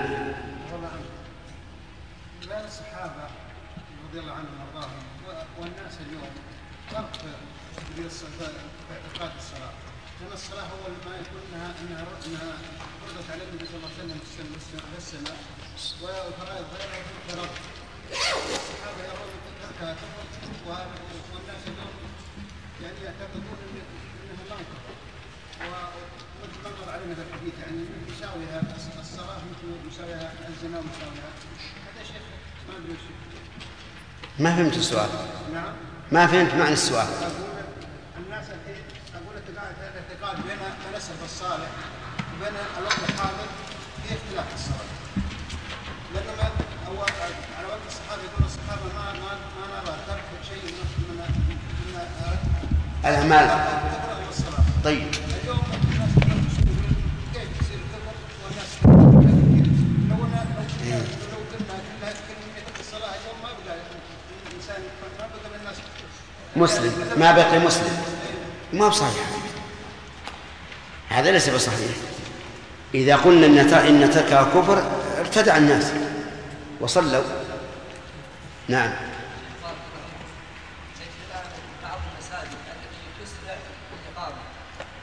لا الصحابة رضي الله عنهم وارضاهم والناس اليوم فرق في اعتقاد الصلاة، لأن الصلاة أول ما يكون أنها أنها أنها فرضت على النبي صلى الله عليه وسلم في السماء والفرائض غيرها فرض. الصحابة يرون تركها كفر والناس اليوم يعني يعتقدون أنها منكر، ومثل ما مر علينا في الحديث يعني يساويها الصلاة مثل يساويها الزنا ويساويها. هذا شيخ ما أدري وش. ما فهمت السؤال. نعم. ما فهمت معنى السؤال. أقول الناس الحين أقول اعتقاد الاعتقاد بين السلف الصالح وبين الوقت الحاضر في اختلاف في الصلاة. لأنه ما هو على وقت الصحابة يقول الصحابة ما ما ما نرى ترك شيء من من من الأعمال. طيب. اليوم الناس كيف يصير الكفر والناس لو لو لو قلنا كلها كلمة الصلاة اليوم ما بقى الإنسان ما بقى من الناس مسلم، ما بقي مسلم، ما بصحيح، هذا ليس بصحيح. إذا قلنا إن تركها كفر ارتدع الناس وصلوا. نعم. بعض المساجد التي تسرع الإقامة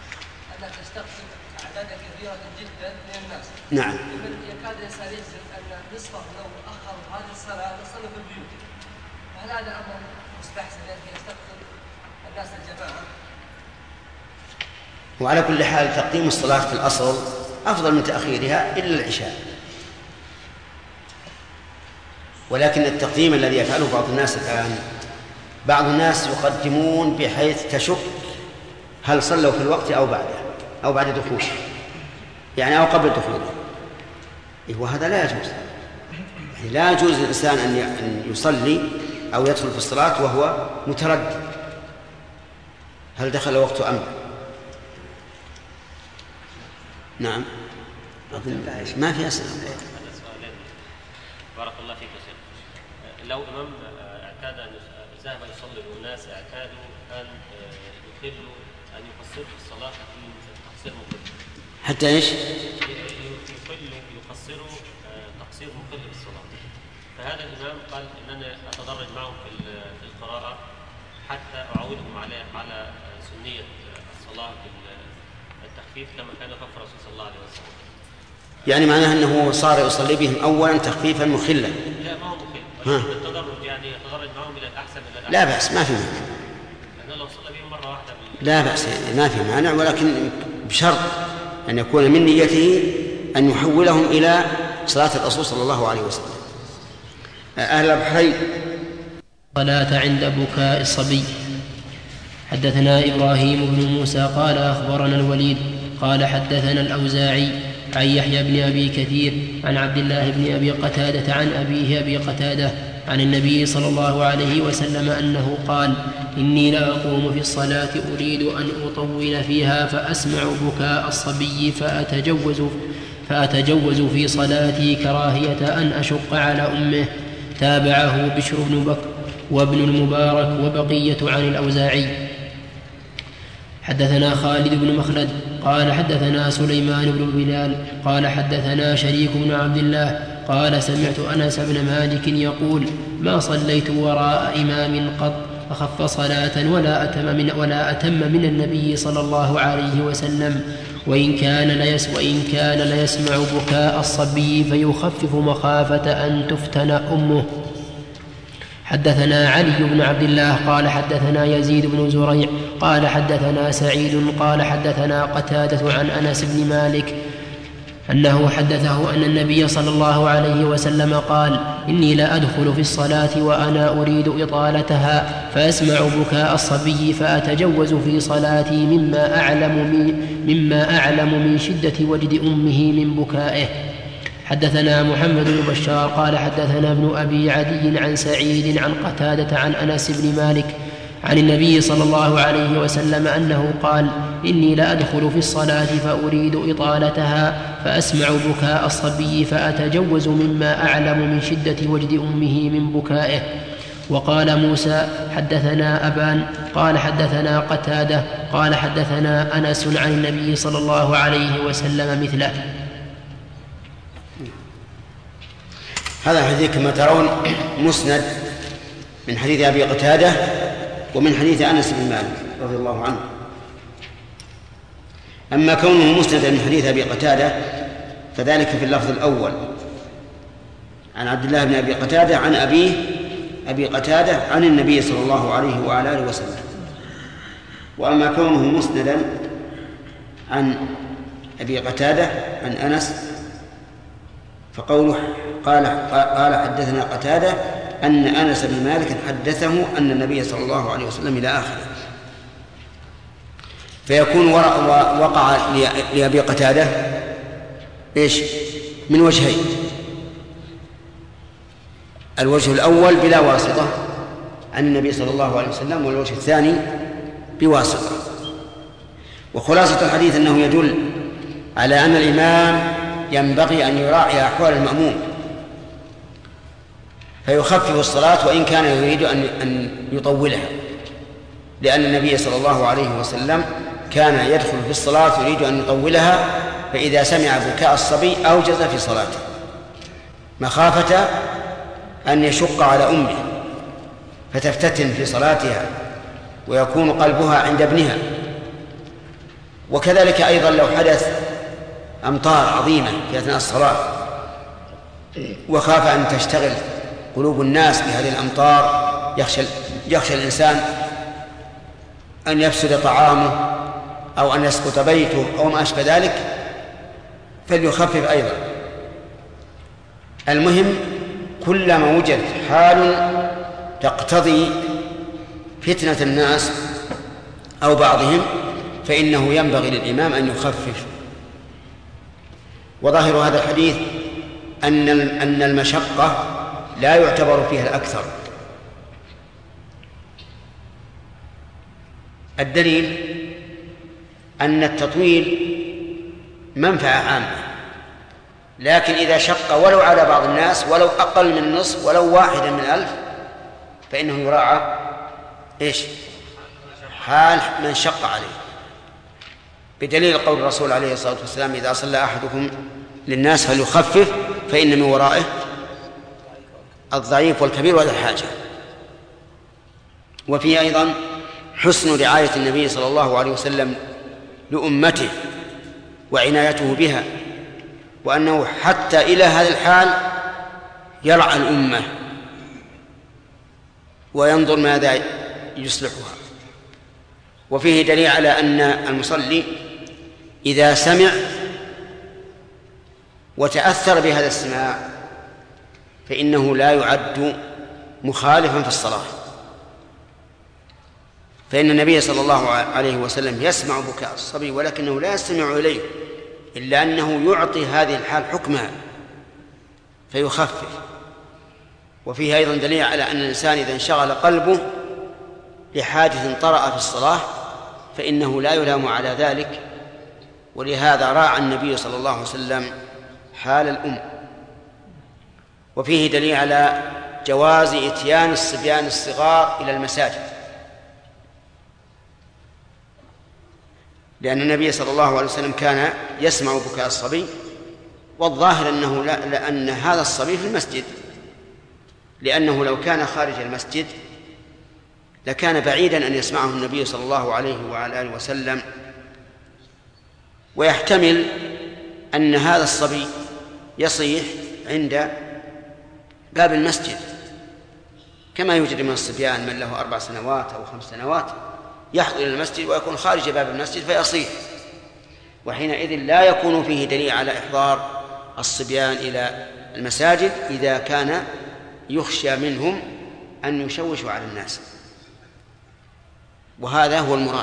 نعم. يكاد الإنسان يجزم أن نصفه لو أخر هذه الصلاة لصلى في البيوت، فهل هذا أمر مستحسن لكي يستقبل الناس الجماعة؟ وعلى كل حال تقديم الصلاة في الأصل أفضل من تأخيرها إلا العشاء، ولكن التقديم الذي يفعله بعض الناس الآن، بعض الناس يقدمون بحيث تشك هل صلوا في الوقت أو بعده أو بعد دخوله، يعني أو قبل دخوله، وهذا لا يجوز. يعني لا يجوز للإنسان أن يصلي أو يدخل في الصلاة وهو متردد هل دخل وقت أم لا. نعم. ما في أسئلة. بارك الله فيك يا شيخ. لو إمام اعتاد أن ذهب يصلي والناس اعتادوا أن يخلوا أن يقصروا في الصلاة تقصير مقل. حتى إيش؟ يخلوا يقصروا تقصير مقل في الصلاة. فهذا الإمام قال إنني أتدرج معهم في القراءة حتى أعودهم على على سنية الصلاة بالتخفيف كما كان يخفف الرسول صلى الله عليه وسلم. يعني معناه أنه صار يصلي بهم أولا تخفيفا مخلا. لا ما هو مخل، التدرج يعني يتدرج معهم إلى الأحسن إلى الأحسن. لا بأس، ما في مانع. لأنه لو صلى بهم مرة واحدة لا بأس، ما في مانع، ولكن بشرط أن يكون من نيته أن يحولهم إلى صلاة الرسول صلى الله عليه وسلم. أهل البحرين. صلاة عند بكاء الصبي. حدثنا إبراهيم بن موسى قال أخبرنا الوليد قال حدثنا الأوزاعي عن يحيى بن أبي كثير عن عبد الله بن أبي قتادة عن أبيه أبي قتادة عن النبي صلى الله عليه وسلم أنه قال: إني لأقوم في الصلاة أريد أن أطول فيها فأسمع بكاء الصبي فأتجوز, فأتجوز في صلاتي كراهية أن أشق على أمه. تابعه بشر بن بكر وابن المبارك وبقية عن الأوزاعي. حدثنا خالد بن مخلد قال حدثنا سليمان بن بلال قال حدثنا شريك بن عبد الله قال سمعت أنس بن مالك يقول: ما صليت وراء إمام قط أخف صلاة ولا أتم من, ولا أتم من النبي صلى الله عليه وسلم، وإن كان ليس وإن كان ليسمع بكاء الصبي فيخفف مخافة أن تفتن أمه. حدثنا علي بن عبد الله قال حدثنا يزيد بن زريع قال حدثنا سعيد قال حدثنا قتادة عن أنس بن مالك أنه حدثه أن النبي صلى الله عليه وسلم قال: إني لا أدخل في الصلاة وأنا أريد إطالتها فأسمع بكاء الصبي فأتجوز في صلاتي مما أعلم من, مما أعلم من شدة وجد أمه من بكائه. حدثنا محمد بن بشار قال حدثنا ابن أبي عدي عن سعيد عن قتادة عن أنس بن مالك عن النبي صلى الله عليه وسلم أنه قال: إني لأدخل في الصلاة فأريد إطالتها فأسمع بكاء الصبي فأتجوز مما أعلم من شدة وجد أمه من بكائه. وقال موسى حدثنا أبان قال حدثنا قتادة قال حدثنا أنس عن النبي صلى الله عليه وسلم مثله. هذا الحديث كما ترون مسند من حديث أبي قتادة ومن حديث أنس بن مالك رضي الله عنه. أما كونه مسندا من حديث أبي قتادة فذلك في اللفظ الأول عن عبد الله بن أبي قتادة عن أبيه أبي قتادة عن النبي صلى الله عليه وعلى آله وسلم. وأما كونه مسندا عن أبي قتادة عن أنس فقوله قال قال حدثنا قتادة أن أنس بن مالك حدثه أن النبي صلى الله عليه وسلم إلى آخره، فيكون وقع لأبي قتادة إيش من وجهين: الوجه الأول بلا واسطة عن النبي صلى الله عليه وسلم، والوجه الثاني بواسطة. وخلاصة الحديث أنه يدل على أن الإمام ينبغي أن يراعي أحوال المأموم فيخفف الصلاة وإن كان يريد أن يطولها، لأن النبي صلى الله عليه وسلم كان يدخل في الصلاة يريد أن يطولها، فإذا سمع بكاء الصبي أوجز في صلاته مخافة أن يشق على أمه فتفتتن في صلاتها ويكون قلبها عند ابنها. وكذلك أيضا لو حدث أمطار عظيمة في أثناء الصلاة وخاف أن تشتغل قلوب الناس بهذه الأمطار، يخشى, يخشى الإنسان أن يفسد طعامه أو أن يسقط بيته أو ما أشبه ذلك، فليخفف أيضا. المهم كلما وجد حال تقتضي فتنة الناس أو بعضهم فإنه ينبغي للإمام أن يخفف. وظاهر هذا الحديث أن أن المشقة لا يعتبر فيها الأكثر. الدليل أن التطويل منفعة عامة، لكن إذا شق ولو على بعض الناس ولو أقل من نصف ولو واحدا من ألف فإنه يراعى إيش؟ حال من شق عليه، بدليل قول الرسول عليه الصلاة والسلام إذا صلى أحدكم للناس فليخفف فإن من ورائه الضعيف والكبير وذا الحاجة. وفيه أيضا حسن رعاية النبي صلى الله عليه وسلم لأمته وعنايته بها، وأنه حتى إلى هذا الحال يرعى الأمة وينظر ماذا يصلحها. وفيه دليل على أن المصلي إذا سمع وتأثر بهذا السماع فإنه لا يعد مخالفا في الصلاة، فإن النبي صلى الله عليه وسلم يسمع بكاء الصبي ولكنه لا يستمع إليه، إلا أنه يعطي هذه الحال حكمها فيخفف. وفيه أيضا دليل على أن الإنسان إذا انشغل قلبه لحادث طرأ في الصلاة فإنه لا يلام على ذلك، ولهذا راعى النبي صلى الله عليه وسلم حال الأم. وفيه دليل على جواز إتيان الصبيان الصغار إلى المساجد، لأن النبي صلى الله عليه وسلم كان يسمع بكاء الصبي، والظاهر أنه لا لأن هذا الصبي في المسجد، لأنه لو كان خارج المسجد لكان بعيدا أن يسمعه النبي صلى الله عليه وعلى آله وسلم. ويحتمل أن هذا الصبي يصيح عند باب المسجد، كما يوجد من الصبيان من له أربع سنوات أو خمس سنوات يحضر إلى المسجد ويكون خارج باب المسجد فيصيح، وحينئذ لا يكون فيه دليل على إحضار الصبيان إلى المساجد إذا كان يخشى منهم أن يشوشوا على الناس، وهذا هو المراد.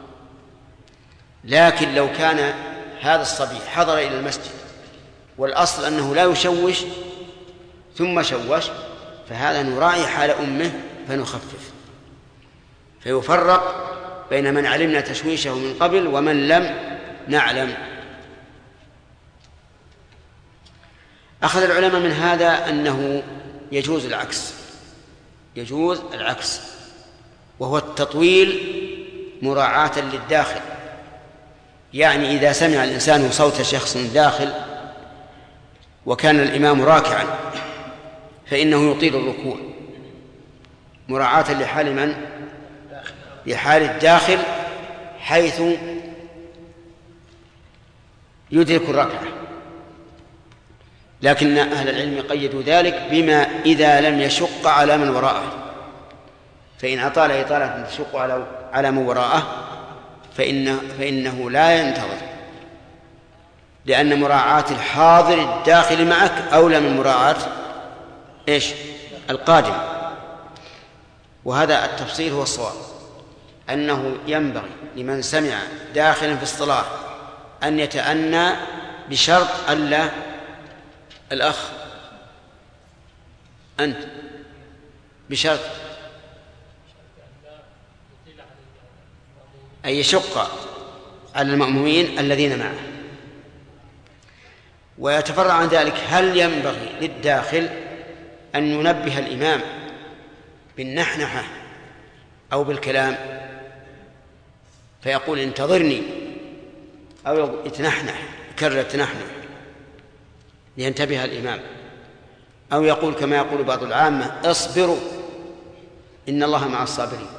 لكن لو كان هذا الصبي حضر إلى المسجد والأصل أنه لا يشوش ثم شوش فهذا نراعي حال أمه فنخفف، فيفرق بين من علمنا تشويشه من قبل ومن لم نعلم. أخذ العلماء من هذا أنه يجوز العكس، يجوز العكس وهو التطويل مراعاة للداخل. يعني إذا سمع الإنسان صوت شخص داخل وكان الإمام راكعا فإنه يطيل الركوع مراعاة لحال من؟ لحال الداخل، حيث يدرك الركعة. لكن أهل العلم قيدوا ذلك بما إذا لم يشق على من وراءه، فإن أطال إطالة تشق على على من وراءه فإن فإنه لا ينتظر، لأن مراعاة الحاضر الداخل معك أولى من مراعاة إيش؟ القادم. وهذا التفصيل هو الصواب، أنه ينبغي لمن سمع داخلا في الصلاة أن يتأنى بشرط ألا الأخ أنت بشرط أن يشق على المأمومين الذين معه. ويتفرع عن ذلك هل ينبغي للداخل أن ينبه الإمام بالنحنحة أو بالكلام فيقول انتظرني، أو يتنحنح يكرر التنحنح لينتبه الإمام، أو يقول كما يقول بعض العامة اصبروا إن الله مع الصابرين،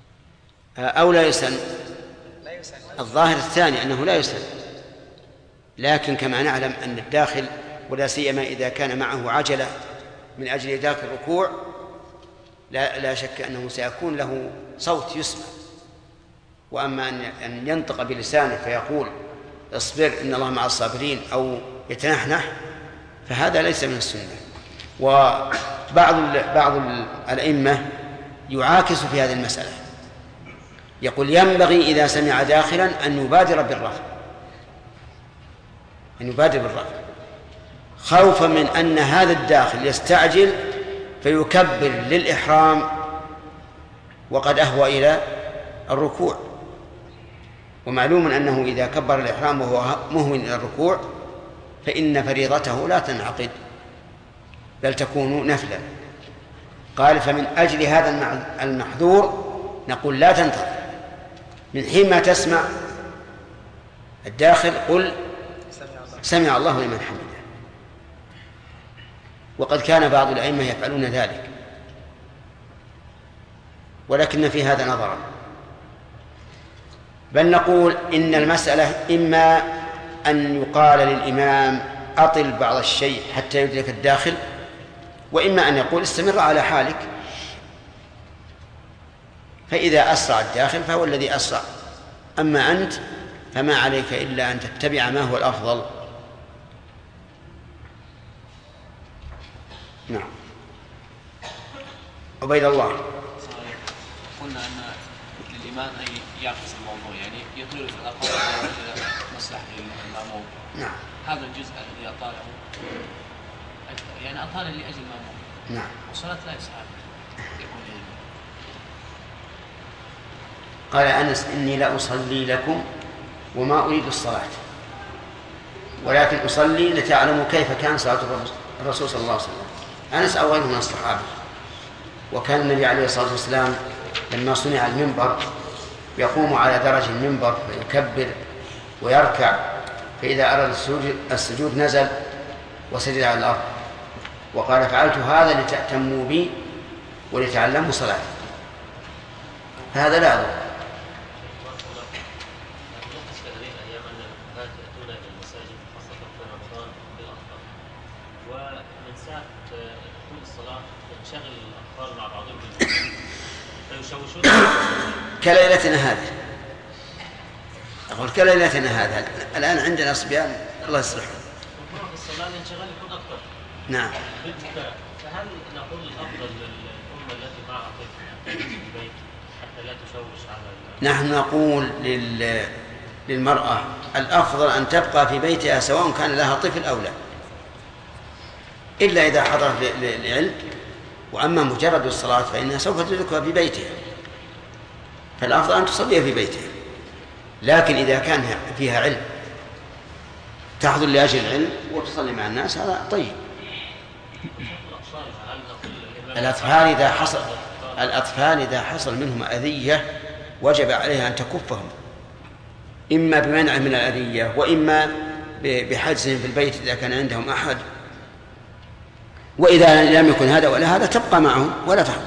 أو لا يسن. الظاهر الثاني أنه لا يسن، لكن كما نعلم أن الداخل ولا سيما إذا كان معه عجلة من أجل إدراك الركوع لا, لا شك أنه سيكون له صوت يسمع. وأما أن ينطق بلسانه فيقول اصبر إن الله مع الصابرين أو يتنحنح فهذا ليس من السنة. وبعض بعض الأئمة يعاكس في هذه المسألة، يقول ينبغي إذا سمع داخلا أن يبادر بالرفع أن يبادر بالرفع خوفا من أن هذا الداخل يستعجل فيكبر للإحرام وقد أهوى إلى الركوع. ومعلوم أنه إذا كبر الإحرام وهو مهو إلى الركوع فإن فريضته لا تنعقد بل تكون نفلا. قال فمن أجل هذا المحذور نقول لا تنتظر، من حين ما تسمع الداخل قل سمع الله لمن حمده. وقد كان بعض الأئمة يفعلون ذلك، ولكن في هذا نظرا. بل نقول إن المسألة إما أن يقال للإمام أطل بعض الشيء حتى يدرك الداخل، وإما أن يقول استمر على حالك، فإذا أسرع الداخل فهو الذي أسرع، أما أنت فما عليك إلا أن تتبع ما هو الأفضل. نعم. عبيد الله. قلنا أن للإمام أن يعكس الموضوع، يعني يطير في الأقوال مصلحة للمأموم. نعم. هذا الجزء الذي أطاله يعني أطال لأجل المأموم. نعم. والصلاة لا يصح. قال أنس إني لا أصلي لكم وما أريد الصلاة ولكن أصلي لتعلموا كيف كان صلاة الرسول صلى الله عليه وسلم. أنس أو غيره من الصحابة. وكان النبي عليه الصلاة والسلام لما صنع المنبر يقوم على درج المنبر فيكبر ويركع، فإذا أراد السجود نزل وسجد على الأرض، وقال فعلت هذا لتأتموا بي ولتعلموا صلاتي، فهذا لا أظن. كليلتنا هذه أقول كليلتنا هذا الآن عندنا صبيان الله يصلحهم. الصلاة الانشغال يكون أكثر. نعم. فهل نقول الأفضل للأمة التي معها طفل في البيت حتى لا تشوش على؟ نحن نقول لل... للمرأة الأفضل أن تبقى في بيتها سواء كان لها طفل أو لا، إلا إذا حضرت للعلم. وأما مجرد الصلاة فإنها سوف تدركها في بيتها، فالأفضل أن تصلي في بيتها. لكن إذا كان فيها علم تحضر لأجل العلم وتصلي مع الناس هذا طيب. الأطفال إذا حصل الأطفال إذا حصل منهم أذية وجب عليها أن تكفهم، إما بمنع من الأذية وإما بحجزهم في البيت إذا كان عندهم أحد. وإذا لم يكن هذا ولا هذا تبقى معهم ولا تحضر.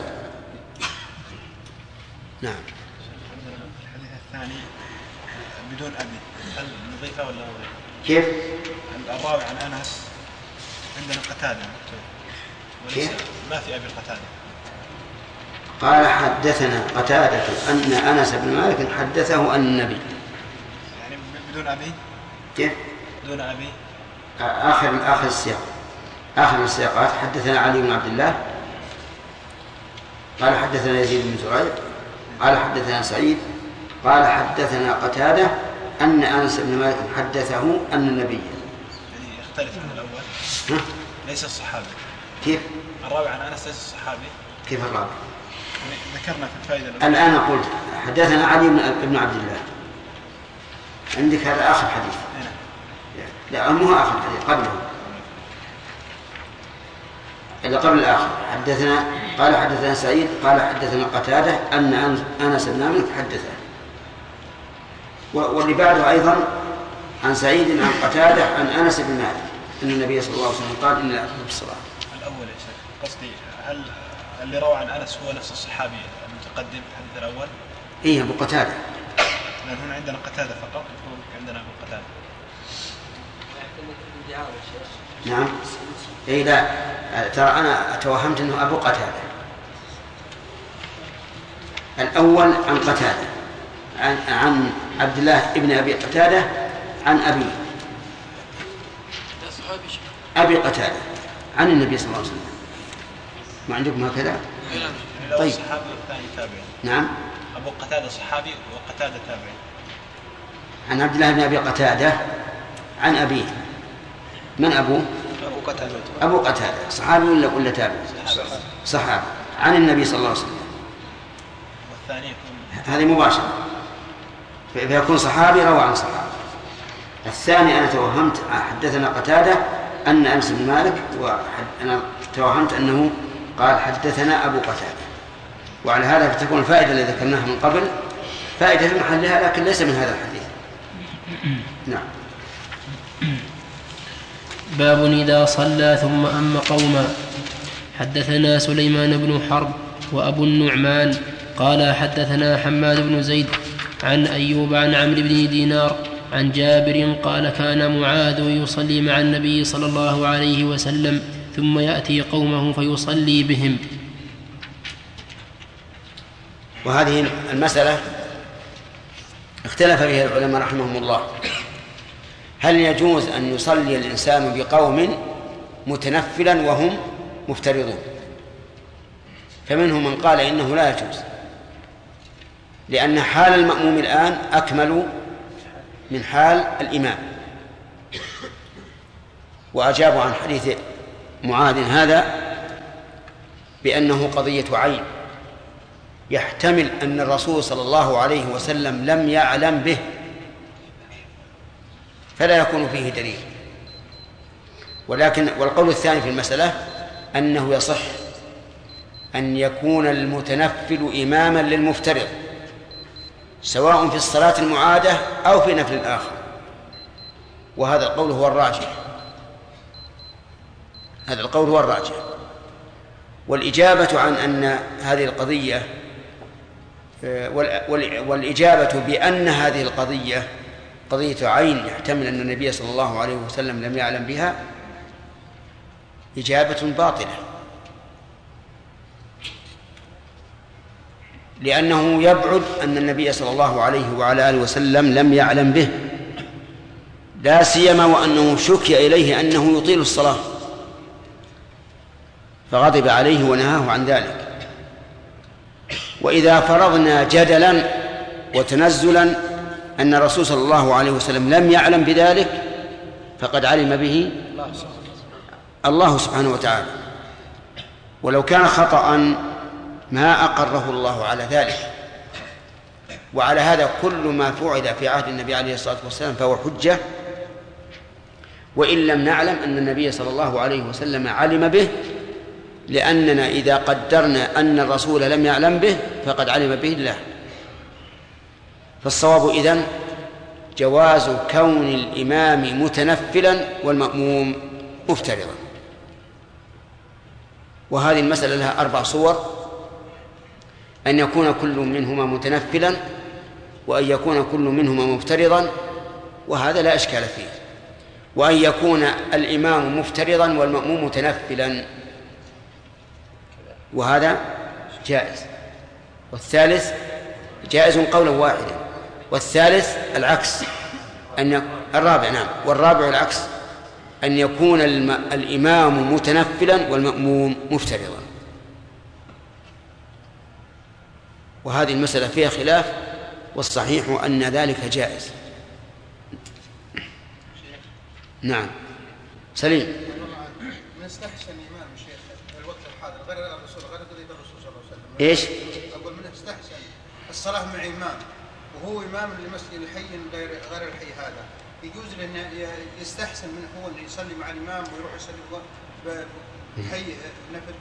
نعم. الحديث الثاني بدون أبي هل نضيفه ولا نضيفه؟ كيف؟ الراوي عن أنس عندنا قتادة كيف؟ ما في أبي القتادة. قال حدثنا قتادة أن أنس بن مالك حدثه أن النبي. يعني بدون أبي؟ كيف؟ بدون أبي. آخر آخر السياق آخر السياقات حدثنا علي بن عبد الله قال حدثنا يزيد بن زريع قال حدثنا سعيد قال حدثنا قتادة أن أنس بن مالك حدثه أن النبي. يعني يختلف عن الأول. ها؟ ليس الصحابي. كيف؟ الراوي عن أنس ليس الصحابي. كيف الراوي؟ ذكرنا في الفائدة الأولى. الآن قلت حدثنا علي بن عبد الله. عندك هذا آخر حديث. لا مو آخر حديث قبله إلا قبل الآخر. حدثنا قال حدثنا سعيد قال حدثنا قتادة أن أنس بن مالك حدثه، واللي بعده أيضا عن سعيد عن قتادة عن أنس بن مالك أن النبي صلى الله عليه وسلم قال إن لا أحب الصلاة. الأول يا شيخ قصدي هل اللي روى عن أنس هو نفس الصحابي المتقدم في الحديث الأول؟ إيه أبو قتادة. لأن هنا عندنا قتادة فقط، عندنا أبو قتادة. نعم. اي لا، ترى انا توهمت انه ابو قتاده. الاول عن قتاده، عن عن عبد الله ابن ابي قتاده عن ابي ابي قتاده عن النبي صلى الله عليه وسلم. ما عندكم هكذا؟ طيب. الصحابي والثاني تابعي. نعم. ابو قتاده صحابي وقتاده تابعي. عن عبد الله بن ابي قتاده عن ابيه. من ابوه؟ ابو قتاده. ابو قتاده صحابي ولا ولا تابعي؟ صحابي عن النبي صلى الله عليه وسلم. والثاني يكون هذه مباشره، فيكون صحابي روى عن صحابي. الثاني انا توهمت حدثنا قتاده ان انس بن مالك، وانا توهمت انه قال حدثنا ابو قتاده. وعلى هذا فتكون الفائده التي ذكرناها من قبل فائده في محلها، لكن ليس من هذا الحديث. نعم. باب إذا صلى ثم أم قوما. حدثنا سليمان بن حرب وأبو النعمان قال حدثنا حماد بن زيد عن أيوب عن عمرو بن دينار عن جابر قال كان معاذ يصلي مع النبي صلى الله عليه وسلم ثم يأتي قومه فيصلي بهم. وهذه المسألة اختلف فيها العلماء رحمهم الله، هل يجوز أن يصلي الإنسان بقوم متنفلا وهم مفترضون؟ فمنهم من قال إنه لا يجوز، لأن حال المأموم الآن أكمل من حال الإمام. وأجابوا عن حديث معاذ هذا بأنه قضية عين، يحتمل أن الرسول صلى الله عليه وسلم لم يعلم به فلا يكون فيه دليل. ولكن والقول الثاني في المسألة أنه يصح أن يكون المتنفل إماما للمفترض سواء في الصلاة المعادة أو في نفل الآخر، وهذا القول هو الراجح. هذا القول هو الراجح. والإجابة عن أن هذه القضية والإجابة بأن هذه القضية قضية عين يحتمل أن النبي صلى الله عليه وسلم لم يعلم بها إجابة باطلة، لأنه يبعد أن النبي صلى الله عليه وعلى آله وسلم لم يعلم به، لا سيما وأنه شكي إليه أنه يطيل الصلاة فغضب عليه ونهاه عن ذلك. وإذا فرضنا جدلا وتنزلا أن الرسول صلى الله عليه وسلم لم يعلم بذلك فقد علم به الله سبحانه وتعالى، ولو كان خطأ ما أقره الله على ذلك. وعلى هذا كل ما فعل في عهد النبي عليه الصلاة والسلام فهو حجة، وإن لم نعلم أن النبي صلى الله عليه وسلم علم به، لأننا إذا قدرنا أن الرسول لم يعلم به فقد علم به الله. فالصواب إذن جواز كون الإمام متنفلا والمأموم مفترضا. وهذه المسألة لها أربع صور: أن يكون كل منهما متنفلا، وأن يكون كل منهما مفترضا، وهذا لا إشكال فيه، وأن يكون الإمام مفترضا والمأموم متنفلا، وهذا جائز. والثالث جائز قولا واحدا. والثالث العكس، أن الرابع نعم والرابع العكس، أن يكون الإمام متنفلا والمأموم مفترضا. وهذه المسألة فيها خلاف، والصحيح أن ذلك جائز. نعم سليم. نستحسن إمام الشيخ في الوقت الحاضر غير الرسول غير قضية الرسول صلى الله عليه وسلم. إيش؟ أقول من يستحسن الصلاة مع إمام وهو إمام لمسجد الحي غير غير الحي، هذا يجوز له يستحسن من هو اللي يصلي مع الإمام ويروح يصلي بحي نفل.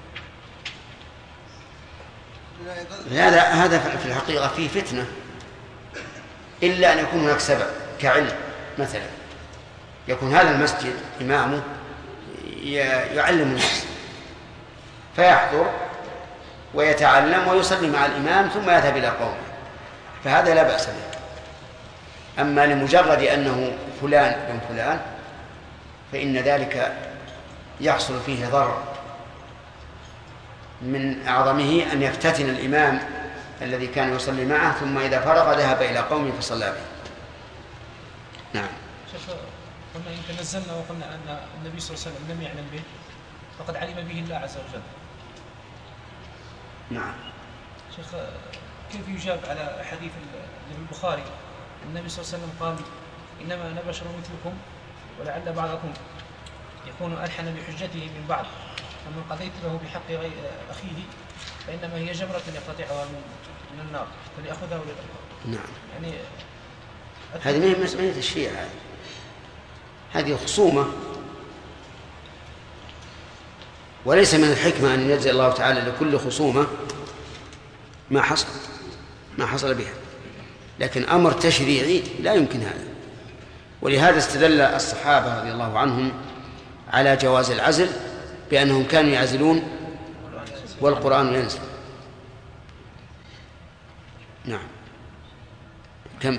هذا هذا في الحقيقة فيه فتنة، إلا أن يكون هناك سبب كعلم. مثلا يكون هذا المسجد إمامه يعلم الناس فيحضر ويتعلم ويصلي مع الإمام ثم يذهب إلى قومه، فهذا لا بأس به. أما لمجرد أنه فلان بن فلان فإن ذلك يحصل فيه ضرر من أعظمه أن يفتتن الإمام الذي كان يصلي معه ثم إذا فرغ ذهب إلى قومه فصلى به. نعم. شيخ قلنا إن تنزلنا وقلنا أن النبي صلى الله عليه وسلم لم يعلم به فقد علم به الله عز وجل. نعم. شيخ كيف يجاب على حديث البخاري النبي صلى الله عليه وسلم قال إنما أنا بشر مثلكم ولعل بعضكم يكون ألحن بحجته من بعض فمن قضيت له بحق غير أخيه فإنما هي جمرة يقتطعها من النار فليأخذها وليأخذها. نعم. يعني هذه ما هي مسألة الشيعة، هذه خصومة، وليس من الحكمة أن يجزي الله تعالى لكل خصومة ما حصل ما حصل بها، لكن أمر تشريعي لا يمكن هذا. ولهذا استدل الصحابة رضي الله عنهم على جواز العزل بأنهم كانوا يعزلون والقرآن ينزل. نعم. كم؟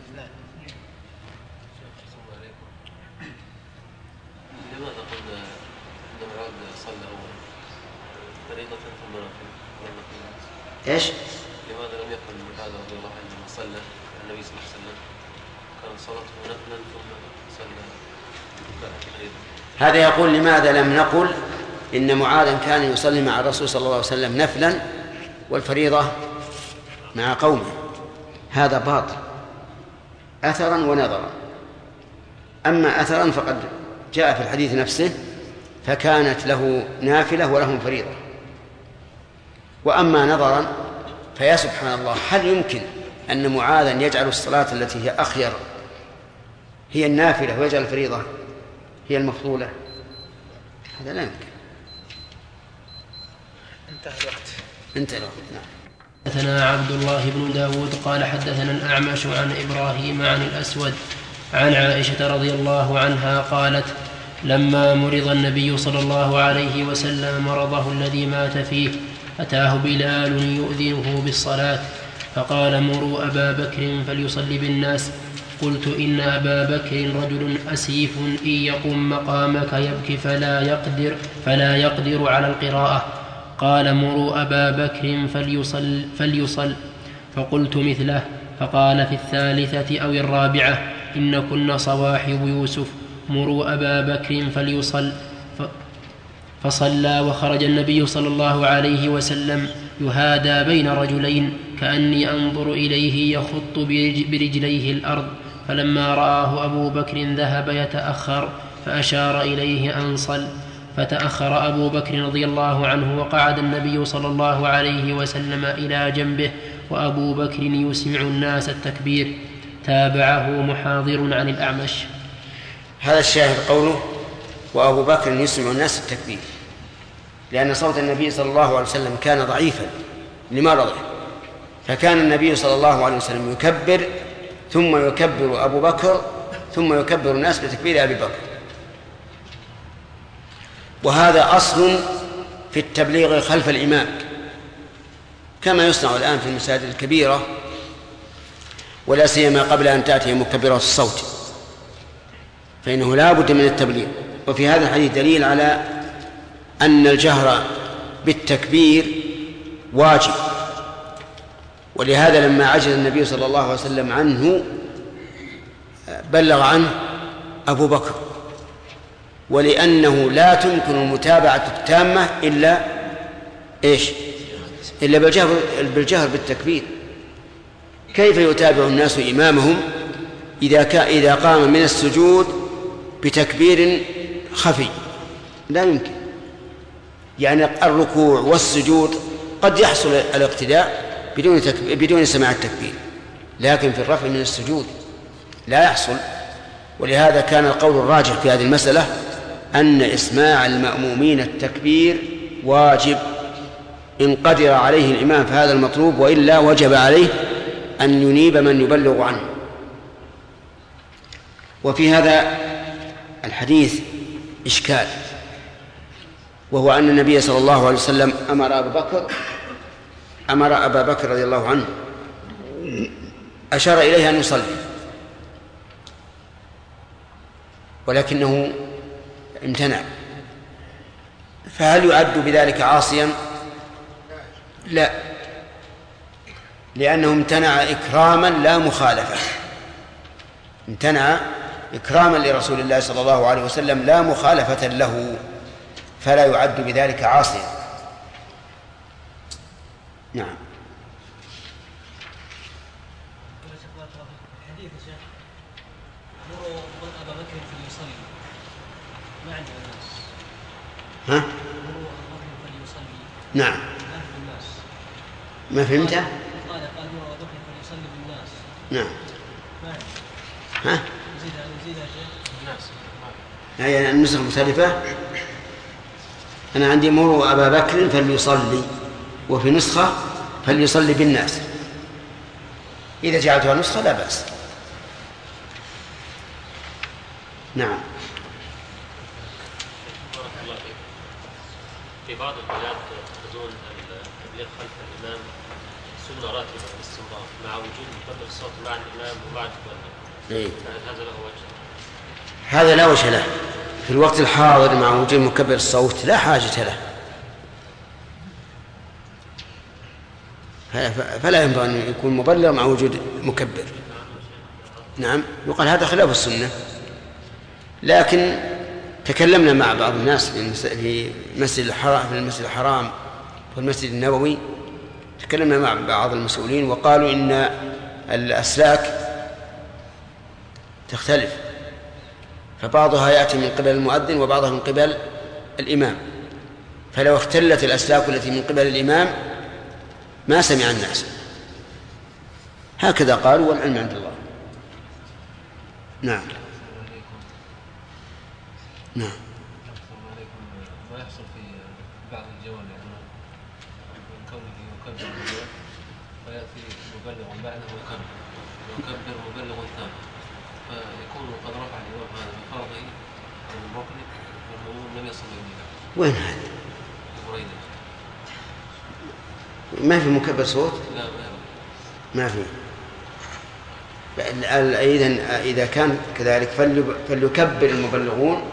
لماذا قلنا أن معاذ صلى أولا فريضة ثم نافلة؟ إيش؟ لماذا لم يقل معاذ رضي الله عنه صلى النبي صلى الله عليه وسلم كان صلاته نفلا ثم صلى فريضة؟ هذا يقول لماذا لم نقل إن معاذا كان يصلي مع الرسول صلى الله عليه وسلم نفلا والفريضة مع قومه؟ هذا باطل أثرا ونظرا. أما أثرا فقد جاء في الحديث نفسه فكانت له نافلة ولهم فريضة. وأما نظرا فيا سبحان الله، هل يمكن أن معاذا يجعل الصلاة التي هي أخير هي النافلة ويجعل الفريضة هي المفضولة؟ هذا لا يمكن. انتهى الوقت. انتهى الوقت. نعم. حدثنا عبد الله بن داود قال حدثنا الأعمش عن إبراهيم عن الأسود عن عائشة رضي الله عنها قالت لما مرض النبي صلى الله عليه وسلم مرضه الذي مات فيه أتاه بلال يؤذنه بالصلاة فقال مروا أبا بكر فليصلي بالناس. قلت إن أبا بكر رجل أسيف إن يقم مقامك يبكي فلا يقدر, فلا يقدر على القراءة. قال مروا أبا بكر فليصل, فليصل فقلت مثله. فقال في الثالثة أو الرابعة إن كن صواحب يوسف مروا أبا بكر فليصل. فصلى وخرج النبي صلى الله عليه وسلم يهادى بين رجلين كأني أنظر إليه يخط برجليه الأرض. فلما رآه أبو بكر ذهب يتأخر فأشار إليه أن صل. فتأخر أبو بكر رضي الله عنه وقعد النبي صلى الله عليه وسلم إلى جنبه وأبو بكر يسمع الناس التكبير. تابعه محاضر عن الأعمش. هذا الشاهد قوله وأبو بكر يسمع الناس التكبير، لأن صوت النبي صلى الله عليه وسلم كان ضعيفا لمرضه، فكان النبي صلى الله عليه وسلم يكبر ثم يكبر أبو بكر ثم يكبر الناس بتكبير أبي بكر. وهذا أصل في التبليغ خلف الإمام كما يصنع الآن في المساجد الكبيرة، ولا سيما قبل أن تأتي مكبرات الصوت، فإنه لا بد من التبليغ. وفي هذا الحديث دليل على أن الجهر بالتكبير واجب، ولهذا لما عجز النبي صلى الله عليه وسلم عنه بلغ عنه أبو بكر، ولأنه لا تمكن المتابعة التامة إلا إيش؟ إلا بالجهر, بالجهر بالتكبير. كيف يتابع الناس إمامهم إذا, كا إذا قام من السجود بتكبير خفي؟ لا يمكن. يعني الركوع والسجود قد يحصل الاقتداء بدون, بدون سماع التكبير، لكن في الرفع من السجود لا يحصل. ولهذا كان القول الراجح في هذه المسألة أن إسماع المأمومين التكبير واجب إن قدر عليه الإمام فهذا المطلوب، وإلا وجب عليه أن ينيب من يبلغ عنه. وفي هذا الحديث إشكال، وهو أن النبي صلى الله عليه وسلم أمر أبا بكر أمر أبا بكر رضي الله عنه أشار إليه أن يصلي، ولكنه امتنع، فهل يعد بذلك عاصيا؟ لا، لأنه امتنع إكراما لا مخالفة، امتنع إكراما لرسول الله صلى الله عليه وسلم لا مخالفة له، فلا يعد بذلك عاصيا. نعم. حديث يا شيخ مروا أبا بكر فليصلي ما عند الناس. ها؟ مروا أبا بكر فليصلي. نعم. ما عند الناس. ما فهمته؟ قال قال مروا أبا بكر فليصلي بالناس. نعم. ما عند. ها؟ يزيد يزيد يا شيخ. الناس. هي النسخ مختلفة. أنا عندي مروا أبا بكر فليصلي، وفي نسخة فليصلي بالناس. إذا جعلتها نسخة لا بأس. نعم. بارك الله فيك. في بعض البلاد تظن التبليغ خلف الإمام سنة راتبة باستمرار مع وجود مكبر الصوت مع الإمام وبعد تبلغ. إيه؟ هذا له وجه؟ هذا لا وجه له في الوقت الحاضر مع وجود مكبر الصوت، لا حاجة له، فلا ينبغي أن يكون مبلغ مع وجود مكبر. نعم، يقال هذا خلاف السنة، لكن تكلمنا مع بعض الناس في مسجد الحرام في المسجد الحرام والمسجد النبوي، تكلمنا مع بعض المسؤولين وقالوا إن الأسلاك تختلف، فبعضها يأتي من قبل المؤذن وبعضها من قبل الإمام، فلو اختلت الأسلاك التي من قبل الإمام ما سمع الناس. هكذا قالوا والعلم عند الله. نعم. نعم. ما يحصل في بعض الجوامع من كونه يكبر فيأتي مبلغ بعده يكبر ويكبر مبلغ ثاني، فيكون قد رفع الإمام هذا بفرضه عن الركن والمأموم لم يصل إليه. وين هذا؟ ما في مكبر صوت؟ لا ما في. إذن إذا كان كذلك فليكبر المبلغون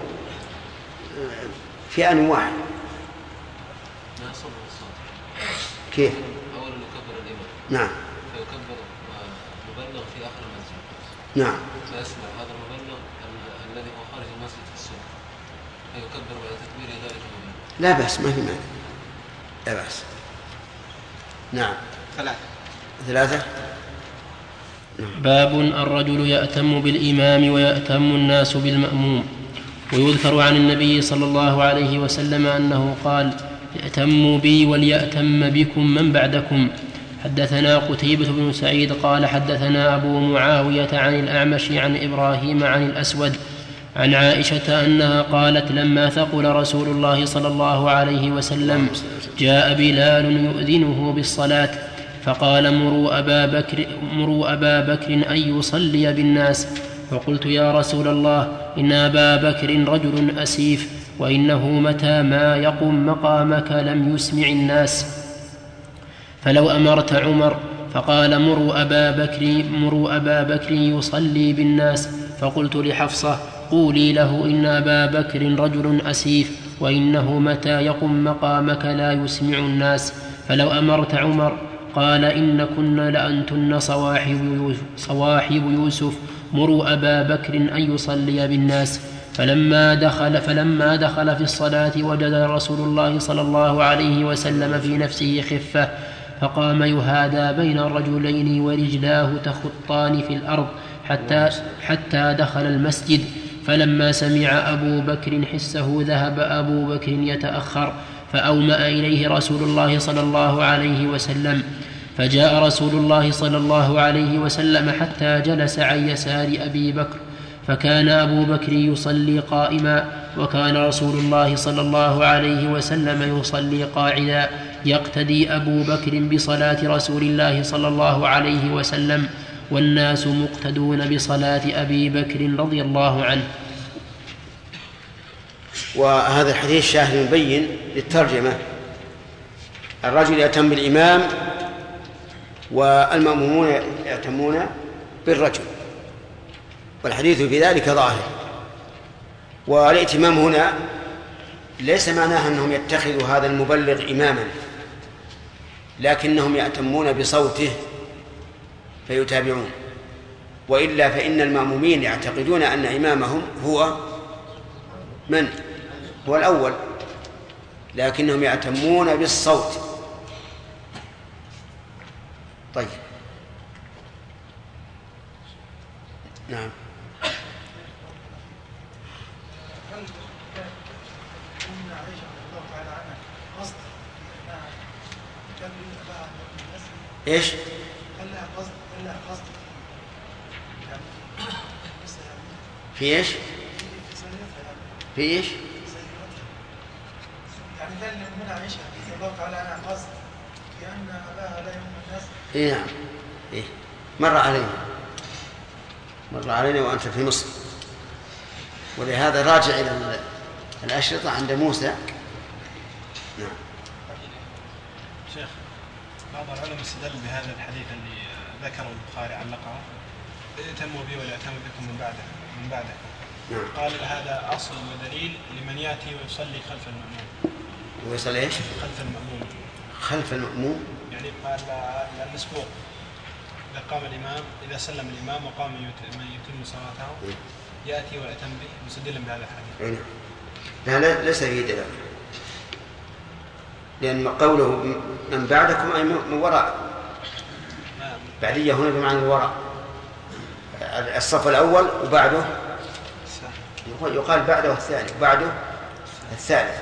في آن واحد. لا صبر الصوت. كيف؟ أولا يكبر الإمام. نعم. فيكبر مبلغ في آخر المسجد. نعم. فيسمع هذا المبلغ الذي هو خارج المسجد في السوق، فيكبر بعد تكبير ذلك المبلغ. لا بأس، ما في مانع، لا بأس. نعم. ثلاثة. ثلاثة. باب الرجل يأتم بالإمام ويأتم الناس بالمأموم. ويذكر عن النبي صلى الله عليه وسلم أنه قال: ائتموا بي وليأتم بكم من بعدكم. حدثنا قتيبة بن سعيد قال حدثنا أبو معاوية عن الأعمش عن إبراهيم عن الأسود عن عائشة أنها قالت: لما ثقل رسول الله صلى الله عليه وسلم جاء بلال يؤذنه بالصلاة فقال: مروا أبا بكر, مروا أبا بكر أن يصلي بالناس. فقلت: يا رسول الله، إن أبا بكر رجل أسيف، وإنه متى ما يقم مقامك لم يسمع الناس، فلو أمرت عمر. فقال: مروا أبا بكر, مروا أبا بكر يصلي بالناس. فقلت لحفصة: قولي له إن أبا بكر رجل أسيف، وإنه متى يقم مقامك لا يسمع الناس، فلو أمرت عمر. قال: إن كن لأنتن صواحب, صواحب يوسف، مروا أبا بكر أن يصلي بالناس. فلما دخل, فلما دخل في الصلاة وجد رسول الله صلى الله عليه وسلم في نفسه خفة، فقام يهادى بين الرجلين ورجلاه تخطان في الأرض حتى, حتى دخل المسجد. فلما سمع أبو بكر حسه ذهب أبو بكر يتأخر، فأومأ إليه رسول الله صلى الله عليه وسلم. فجاء رسول الله صلى الله عليه وسلم حتى جلس عن يسار أبي بكر، فكان أبو بكر يصلي قائما، وكان رسول الله صلى الله عليه وسلم يصلي قاعدا، يقتدي أبو بكر بصلاة رسول الله صلى الله عليه وسلم، والناس مقتدون بصلاة أبي بكر رضي الله عنه. وهذا الحديث شاهد مبين للترجمة. الرجل يأتم بالإمام والمأمومون يأتمون بالرجل، والحديث في ذلك ظاهر، والائتمام هنا ليس معناها أنهم يتخذوا هذا المبلغ إماما، لكنهم يأتمون بصوته فيتابعون، وإلا فإن المأمومين يعتقدون أن إمامهم هو من؟ هو الأول، لكنهم يأتمون بالصوت. طيب نعم. ايش؟ في ايش؟ في ايش؟ يعني كان من عائشة رضي الله تعالى عنها قصد لأن أباها لا يؤمن الناس. إيه نعم. إيه مر علينا مر علينا وأنت في مصر، ولهذا راجع إلى الأشرطة عند موسى. نعم. شيخ، بعض العلماء استدل بهذا الحديث اللي ذكره البخاري علقه: ائتموا بي ولا يأتم بكم من بعده من بعده. نعم. قال هذا أصل ودليل لمن يأتي ويصلي خلف المأموم. ويصلي ايش؟ خلف المأموم. خلف المأموم يعني قال المسبوق إذا قام الإمام، إذا سلم الإمام وقام من يتم صلاته يأتي ويأتم به مستدلا بهذا الحديث. لا لا ليس فيه دلالة، لأن قوله من بعدكم أي من وراء. بعدية هنا بمعنى الوراء، الصف الأول وبعده يقال بعده الثاني وبعده الثالث.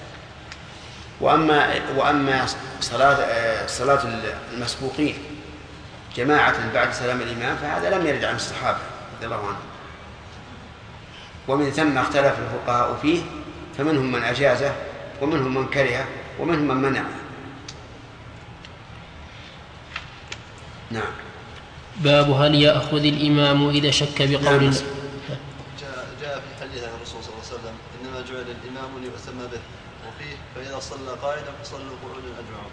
وأما وأما صلاة صلاة المسبوقين جماعة بعد سلام الإمام فهذا لم يرد عن الصحابة رضي الله عنهم، ومن ثم اختلف الفقهاء فيه، فمنهم من أجازه ومنهم من كره ومنهم من منع. نعم. باب هل يأخذ الإمام إذا شك بقول نعم. جاء في حديث عن الرسول صلى الله عليه وسلم: إنما جعل الإمام ليؤتم به، وفيه فإذا صلى قاعدا فصلوا قعودا أجمعون.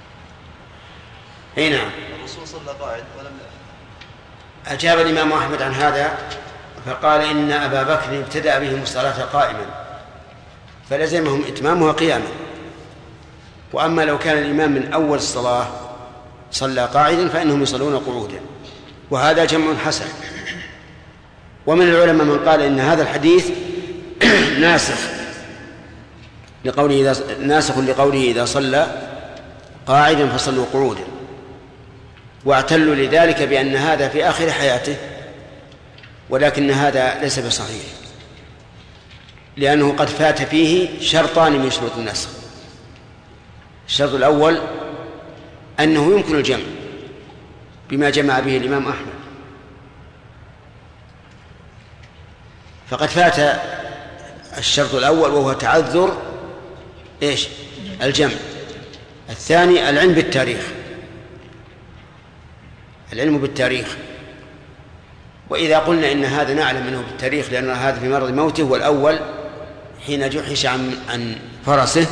أي نعم. الرسول صلى قاعد ولم أجاب الإمام أحمد عن هذا فقال إن أبا بكر ابتدأ بهم الصلاة قائما فلزمهم إتمامها قياما، وأما لو كان الإمام من أول الصلاة صلى قاعدا فإنهم يصلون قعودا، وهذا جمع حسن. ومن العلماء من قال إن هذا الحديث ناسخ لقوله إذا ناسخ لقوله إذا صلى قاعدا فصلوا قعودا، واعتلوا لذلك بأن هذا في آخر حياته، ولكن هذا ليس بصحيح، لأنه قد فات فيه شرطان من شروط النسخ. الشرط الأول أنه يمكن الجمع بما جمع به الإمام أحمد، فقد فات الشرط الأول وهو تعذر إيش؟ الجمع. الثاني العلم بالتاريخ، العلم بالتاريخ. وإذا قلنا إن هذا نعلم أنه بالتاريخ لأن هذا في مرض موته والأول حين جحش عن, عن فرسه،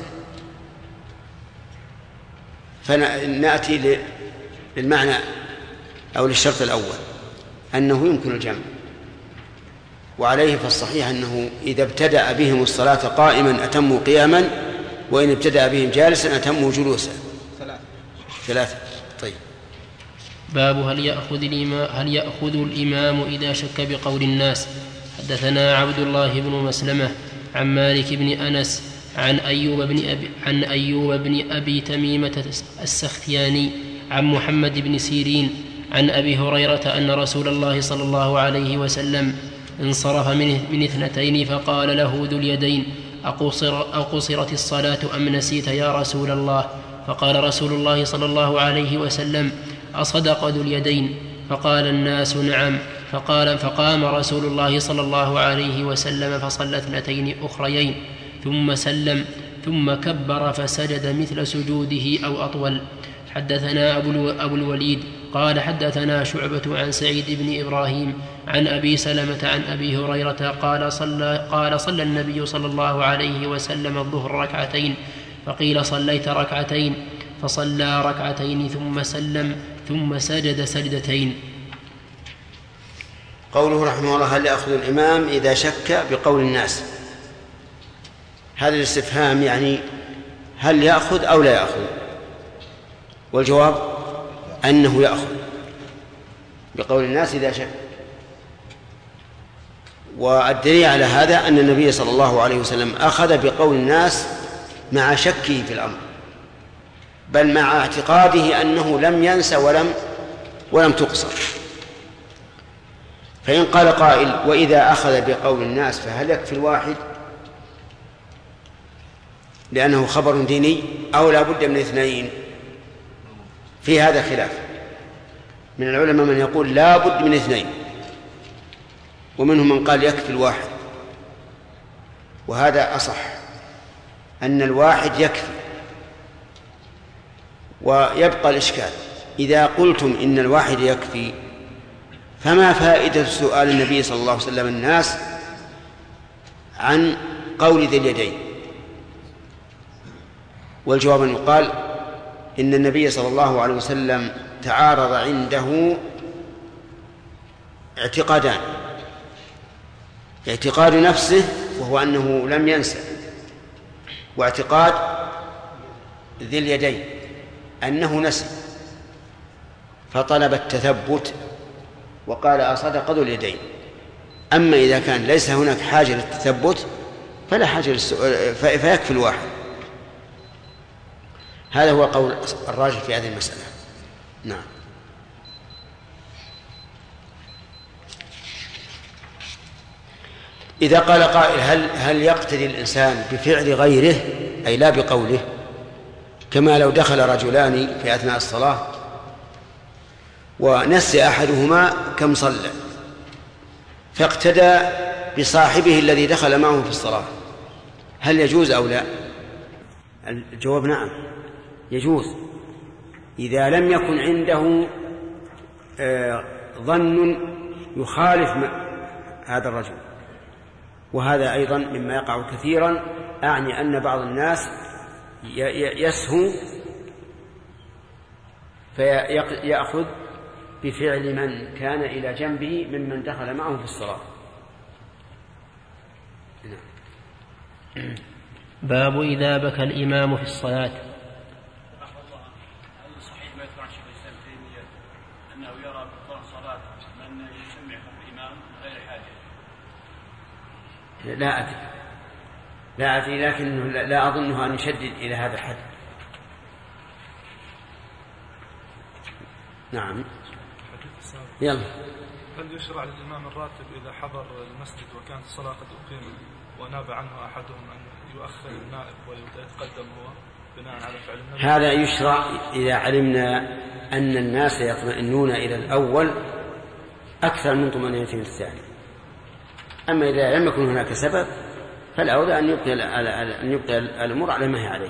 فنأتي للمعنى أو للشرط الأول أنه يمكن الجمع، وعليه فالصحيح أنه إذا ابتدأ بهم الصلاة قائما أتموا قياما، وإن ابتدأ بهم جالسا أتموا جلوسا. ثلاثة. طيب. باب هل يأخذ الإمام هل يأخذ الإمام إذا شك بقول الناس. حدثنا عبد الله بن مسلمة عن مالك بن أنس عن أيوب بن أبي عن أيوب بن أبي تميمة السختياني عن محمد بن سيرين عن أبي هريرة أن رسول الله صلى الله عليه وسلم انصرف من اثنتين فقال له ذو اليدين: أقصر أقصرت الصلاة أم نسيت يا رسول الله؟ فقال رسول الله صلى الله عليه وسلم: أصدق ذو اليدين؟ فقال الناس: نعم. فقال فقام رسول الله صلى الله عليه وسلم فصلى اثنتين أخريين ثم سلم ثم كبر فسجد مثل سجوده أو أطول. حدثنا أبو الوليد قال حدثنا شعبة عن سعيد بن إبراهيم عن أبي سلمة عن أبي هريرة قال صلى, قال صلى النبي صلى الله عليه وسلم الظهر ركعتين، فقيل صليت ركعتين، فصلى ركعتين ثم سلم ثم سجد سجدتين. قوله رحمه الله: هل يأخذ الإمام إذا شك بقول الناس؟ هذا الاستفهام يعني هل يأخذ أو لا يأخذ؟ والجواب أنه يأخذ بقول الناس إذا شك. والدليل على هذا أن النبي صلى الله عليه وسلم أخذ بقول الناس مع شكه في الأمر، بل مع اعتقاده أنه لم ينس ولم ولم تقصر. فإن قال قائل: وإذا أخذ بقول الناس فهل يكفي الواحد لأنه خبر ديني أو لا بد من اثنين؟ في هذا خلاف من العلماء، من يقول لا بد من اثنين، ومنهم من قال يكفي الواحد، وهذا أصح، أن الواحد يكفي. ويبقى الإشكال: إذا قلتم إن الواحد يكفي فما فائدة سؤال النبي صلى الله عليه وسلم الناس عن قول ذي اليدين؟ والجواب أن يقال إن النبي صلى الله عليه وسلم تعارض عنده اعتقادان: اعتقاد نفسه وهو أنه لم ينسى، واعتقاد ذي اليدين أنه نسي، فطلب التثبت وقال: أصدق ذو اليدين. أما إذا كان ليس هناك حاجة للتثبت فلا حاجة للسؤال، فيكفي الواحد. هذا هو قول الراجح في هذه المسألة. نعم. إذا قال قائل: هل هل يقتدي الإنسان بفعل غيره أي لا بقوله، كما لو دخل رجلان في أثناء الصلاة ونسي أحدهما كم صلى فاقتدى بصاحبه الذي دخل معه في الصلاة، هل يجوز أو لا؟ الجواب نعم يجوز، إذا لم يكن عنده ظن يخالف هذا الرجل. وهذا أيضا مما يقع كثيرا، أعني أن بعض الناس يسهو فيأخذ بفعل من كان إلى جنبه ممن دخل معه في الصلاة. باب إذا بكى الإمام في الصلاة. صحيح ما يذكر عن شيخ الإسلام تيمية أنه يرى بطلان صلاة من يسمع الإمام غير حاجة؟ لا أدري لا أدري لكن لا أظنها أن يشدد إلى هذا الحد. نعم. يلا. هل يشرع للإمام الراتب إذا حضر المسجد وكانت الصلاة قد أقيمت وناب عنه أحدهم أن يؤخر النائب ويتقدم هو بناء على فعل النبي؟ هذا يشرع إذا علمنا أن الناس يطمئنون إلى الأول أكثر من طمأنينتهم الثاني. أما إذا لم يكن هناك سبب فالأولى أن يبقى أن يبقى الأمور على ما هي عليه.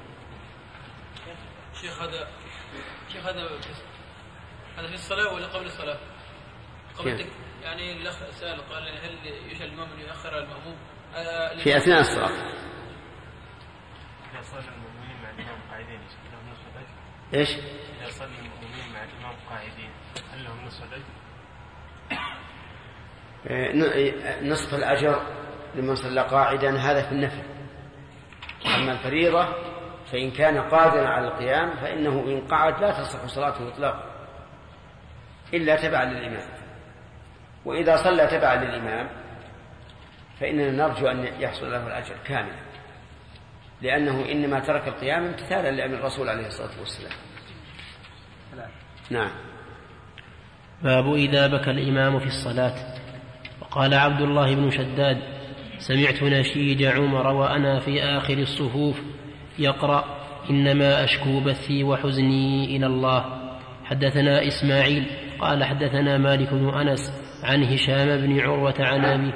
شيخ هذا شيخ هذا هذا في الصلاة ولا قبل الصلاة؟ قبل يعني الأخ سأل قال هل يشرع الإمام أن يؤخر المأموم في أثناء الصلاة؟ إذا صلى المؤمنين مع الإمام قاعدين لهم نصف الأجر. إيش؟ إذا صلى المؤمنين مع الإمام قاعدين هل لهم نصف الأجر؟ نصف الأجر لمن صلى قاعدا هذا في النفل. أما الفريضة فإن كان قادرا على القيام فإنه إن قعد لا تصح صلاته إطلاقا إلا تبعا للإمام. وإذا صلى تبعا للإمام فإننا نرجو أن يحصل له الأجر كاملا، لأنه إنما ترك القيام امتثالا لأمر الرسول عليه الصلاة والسلام. نعم. باب إذا بكى الإمام في الصلاة. وقال عبد الله بن شداد: سمعت نشيد عمر وأنا في آخر الصفوف يقرأ: إنما أشكو بثي وحزني إلى الله. حدثنا إسماعيل قال حدثنا مالك بن أنس عن هشام بن عروة عن أبي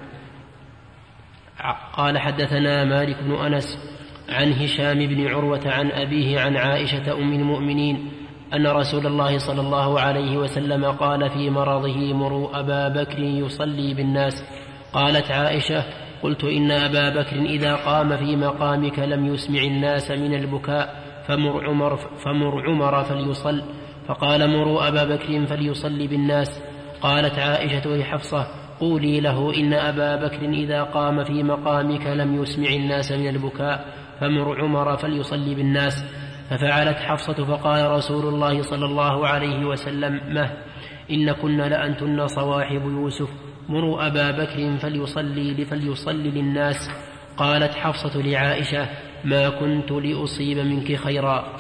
قال حدثنا مالك بن أنس عن هشام بن عروة عن أبيه عن عائشة أم المؤمنين أن رسول الله صلى الله عليه وسلم قال في مرضه: مروا أبا بكر يصلي بالناس. قالت عائشة: قلت إن أبا بكر إذا قام في مقامك لم يسمع الناس من البكاء فمر عمر, فمر عمر فليصل. فقال: مروا أبا بكر فليصلي بالناس. قالت عائشة لحفصة: قولي له إن أبا بكر إذا قام في مقامك لم يسمع الناس من البكاء، فامر عمر فليصلي بالناس. ففعلت حفصة، فقال رسول الله صلى الله عليه وسلم: مه إن كن لأنتن صواحب يوسف، مروا أبا بكر فليصلي فليصلي للناس. قالت حفصة لعائشة: ما كنت لأصيب منك خيرا.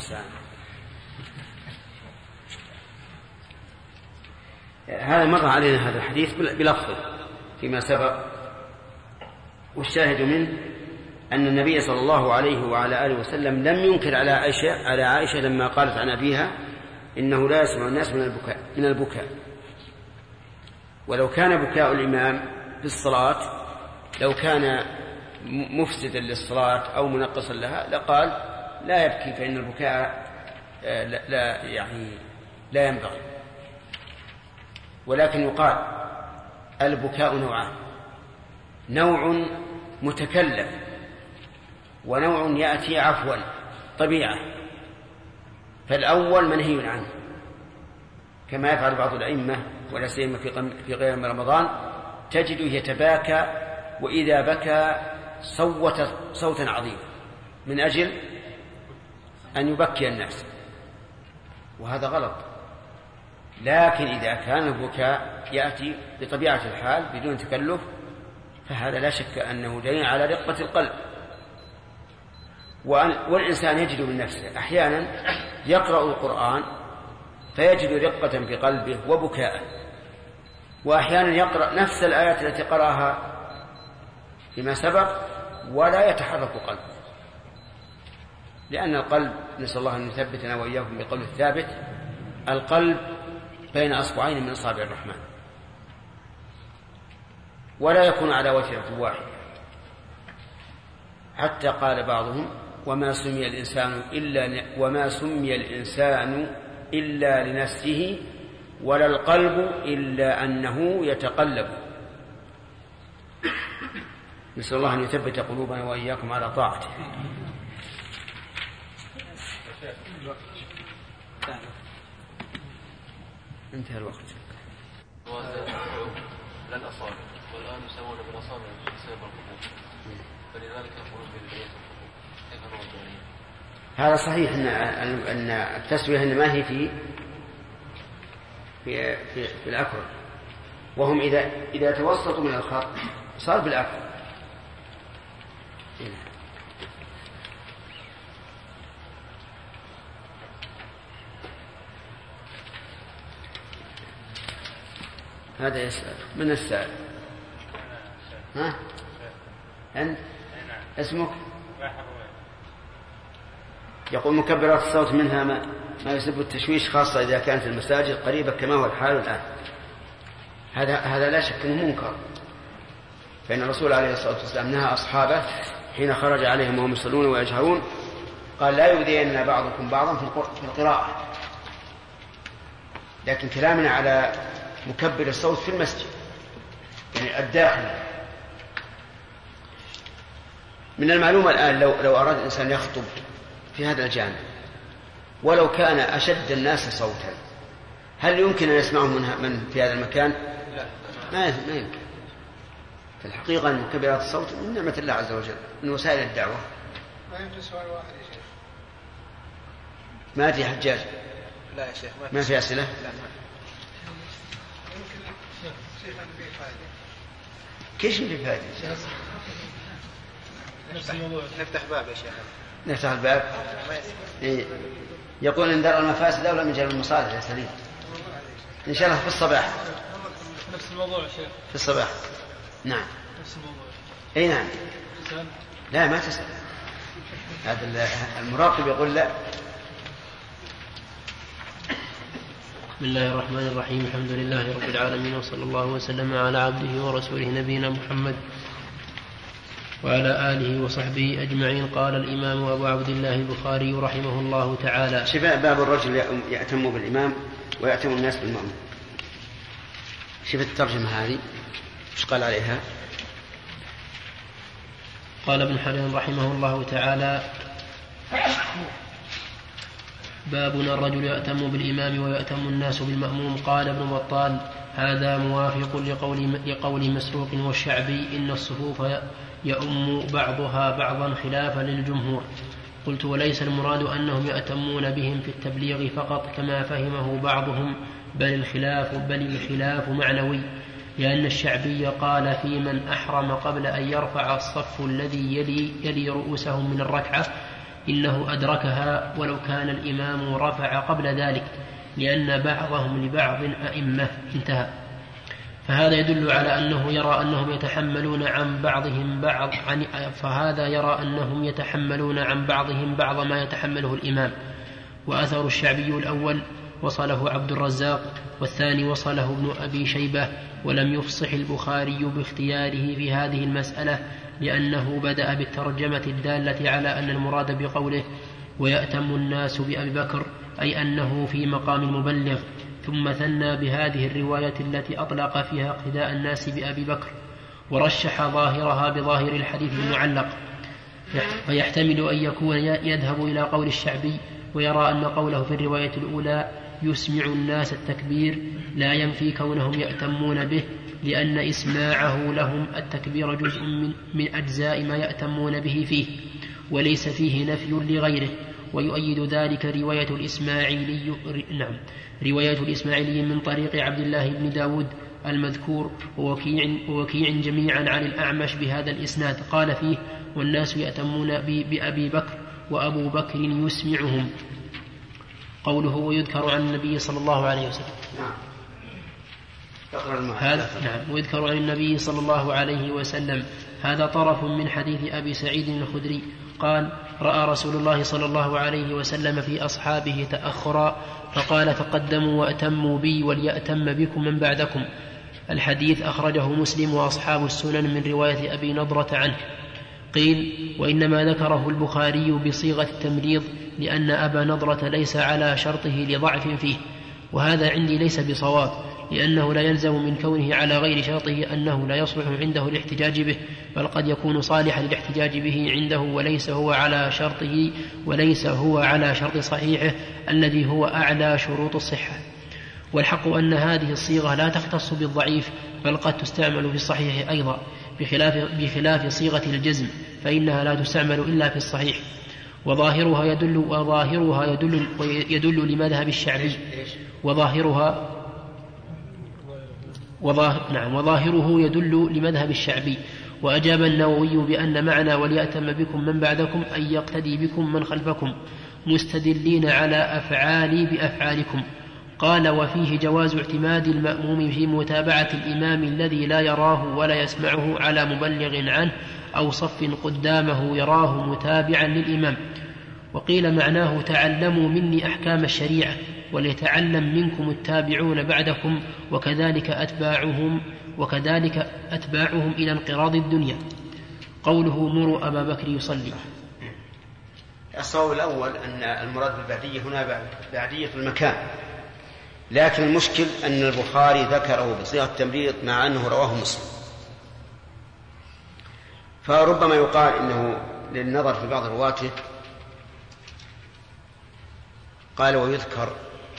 هذا مر علينا هذا الحديث بلفظه فيما سبق، والشاهد منه أن النبي صلى الله عليه وعلى آله وسلم لم ينكر على عائشة, على عائشة لما قالت عن أبيها إنه لا يسمع الناس من البكاء, من البكاء. ولو كان بكاء الإمام في الصلاة لو كان مفسدا للصلاة أو منقصا لها لقال لا يبكي فإن البكاء لا, لا يعني لا ينبغي. ولكن يقال البكاء نوعان: نوع متكلف ونوع يأتي عفوا طبيعة. فالأول منهي عنه كما يفعل بعض الأئمة ولا سيما في غير رمضان، تجده يتباكى وإذا بكى صوت صوتا عظيما من أجل أن يبكي الناس، وهذا غلط. لكن إذا كان البكاء يأتي بطبيعة الحال بدون تكلف فهذا لا شك أنه دليل على رقة القلب. والإنسان يجد من نفسه أحيانا يقرأ القرآن فيجد رقة في قلبه وبكاء، وأحيانا يقرأ نفس الآيات التي قرأها فيما سبق ولا يتحرك قلبه، لأن القلب، نسأل الله أن يثبتنا وإياكم بقول الثابت، القلب بين أصبعين من أصابع الرحمن ولا يكون على وتيرة واحدة. حتى قال بعضهم: وما سمي الإنسان إلا وما سمي الإنسان إلا لنفسه ولا القلب إلا أنه يتقلب. نسأل الله أن يثبت قلوبنا وإياكم على طاعته. انتهى الوقت. لا الأصابع، والآن يسمون بالأصابع بسبب الخطوط، فلذلك يقولون بالبيت الخطوط. كيف نرد عليه؟ هذا صحيح أن أن التسوية إنما هي في في في, في الأكرم، وهم إذا إذا توسطوا من الخط صار بالأكرم. هذا يسأل من السائل؟ ها؟ أنت؟ اسمك؟ يقول: مكبرات الصوت منها ما, ما يسبب التشويش، خاصة إذا كانت المساجد قريبة كما هو الحال الآن. هذا هذا لا شك أنه منكر، فإن الرسول عليه الصلاة والسلام نهى أصحابه حين خرج عليهم وهم يصلون ويجهرون، قال: لا يؤذين بعضكم بعضا في القراءة. لكن كلامنا على مكبر الصوت في المسجد يعني الداخل. من المعلومة الآن لو لو أراد الإنسان يخطب في هذا الجانب ولو كان أشد الناس صوتا، هل يمكن أن يسمعه من من في هذا المكان؟ لا ما ما يمكن. في الحقيقة أن مكبرات الصوت من نعمة الله عز وجل، من وسائل الدعوة. ما يمكن سؤال واحد يا شيخ. ما في حجاج؟ لا يا شيخ ما في, ما في أسئلة؟ لا ما يمكن شيخ في فائدة. كيش في فائدة؟ نفتح باب يا شيخ. نفتح الباب. إيه. يقول إن درء المفاسد أولى من جلب المصالح يا سليم. إن شاء الله في الصباح. نفس الموضوع يا شيخ. في الصباح. نعم. نفس الموضوع. أي نعم. تسأل؟ لا ما تسأل. هذا المراقب يقول لا. بسم الله الرحمن الرحيم. الحمد لله رب العالمين، وصلى الله وسلم على عبده ورسوله نبينا محمد وعلى آله وصحبه أجمعين. قال الإمام أبو عبد الله البخاري رحمه الله تعالى: شفاء باب الرجل يأتم بالإمام ويأتم الناس بالمأموم. شفت الترجمة هذه ايش قال عليها؟ قال ابن حجر رحمه الله تعالى: بابنا الرجل يأتم بالإمام ويأتم الناس بالمأموم. قال ابن بطال: هذا موافق لقول, لقول مسروق والشعبي إن الصفوف يؤم بعضها بعضا خلافا للجمهور. قلت وليس المراد أنهم يأتمون بهم في التبليغ فقط كما فهمه بعضهم، بل الخلاف, بل الخلاف معنوي، لأن الشعبي قال في من أحرم قبل أن يرفع الصف الذي يلي, يلي رؤوسهم من الركعة إنه أدركها ولو كان الإمام رفع قبل ذلك، لأن بعضهم لبعض أئمة. انتهى. فهذا يدل على أنه يرى أنهم يتحملون عن بعضهم بعض عن فهذا يرى أنهم يتحملون عن بعضهم بعض ما يتحمله الإمام. وأثر الشعبي الأول وصله عبد الرزاق، والثاني وصله ابن أبي شيبة، ولم يفصح البخاري باختياره في هذه المسألة، لأنه بدأ بالترجمة الدالة على أن المراد بقوله ويأتم الناس بأبي بكر أي أنه في مقام المبلغ، ثم ثنى بهذه الرواية التي أطلق فيها اقتداء الناس بأبي بكر، ورشح ظاهرها بظاهر الحديث المعلق، فيحتمل أن يكون يذهب إلى قول الشعبي ويرى أن قوله في الرواية الأولى يسمع الناس التكبير لا ينفي كونهم يأتمون به، لأن إسماعه لهم التكبير جزء من, من أجزاء ما يأتمون به فيه، وليس فيه نفي لغيره. ويؤيد ذلك رواية الإسماعيلي نعم رواية الإسماعيلي من طريق عبد الله بن داود المذكور ووكيع, ووكيع جميعا عن الأعمش بهذا الإسناد، قال فيه والناس يأتمون بأبي بكر وأبو بكر يسمعهم. قوله ويذكر عن النبي صلى الله عليه وسلم هذا نعم ويذكر عن النبي صلى الله عليه وسلم هذا طرف من حديث أبي سعيد الخدري قال رأى رسول الله صلى الله عليه وسلم في أصحابه تأخرا فقال تقدموا وأتموا بي وليأتم بكم من بعدكم. الحديث أخرجه مسلم وأصحاب السنن من رواية أبي نضرة عنه. قيل وإنما ذكره البخاري بصيغة التمريض لأن أبا نضرة ليس على شرطه لضعف فيه، وهذا عندي ليس بصواب، لأنه لا يلزم من كونه على غير شرطه أنه لا يصلح عنده الاحتجاج به، بل قد يكون صالحا للاحتجاج به عنده وليس هو على شرطه وليس هو على شرط صحيحه الذي هو أعلى شروط الصحة. والحق أن هذه الصيغة لا تختص بالضعيف، بل قد تستعمل في الصحيح أيضا، بخلاف, بخلاف صيغة الجزم فإنها لا تستعمل إلا في الصحيح. وظاهرها يدل وظاهرها يدل, يدل لمذهب الشعبي وظاهرها وظاهر نعم وظاهره يدل لمذهب الشعبي. وأجاب النووي بأن معنى وليأتم بكم من بعدكم أن يقتدي بكم من خلفكم مستدلين على أفعالي بأفعالكم. قال وفيه جواز اعتماد المأموم في متابعة الإمام الذي لا يراه ولا يسمعه على مبلغ عنه أو صف قدامه يراه متابعا للإمام. وقيل معناه تعلموا مني أحكام الشريعة وليتعلم منكم التابعون بعدكم وكذلك أتباعهم وكذلك أتباعهم إلى انقراض الدنيا. قوله مروا أبا بكر يصلي. الصواب الأول أن المراد بالبعدية هنا بعدية المكان، لكن المشكل أن البخاري ذكره بصيغة التمريض مع أنه رواه مسلم، فربما يقال إنه للنظر في بعض رواته قال ويذكر،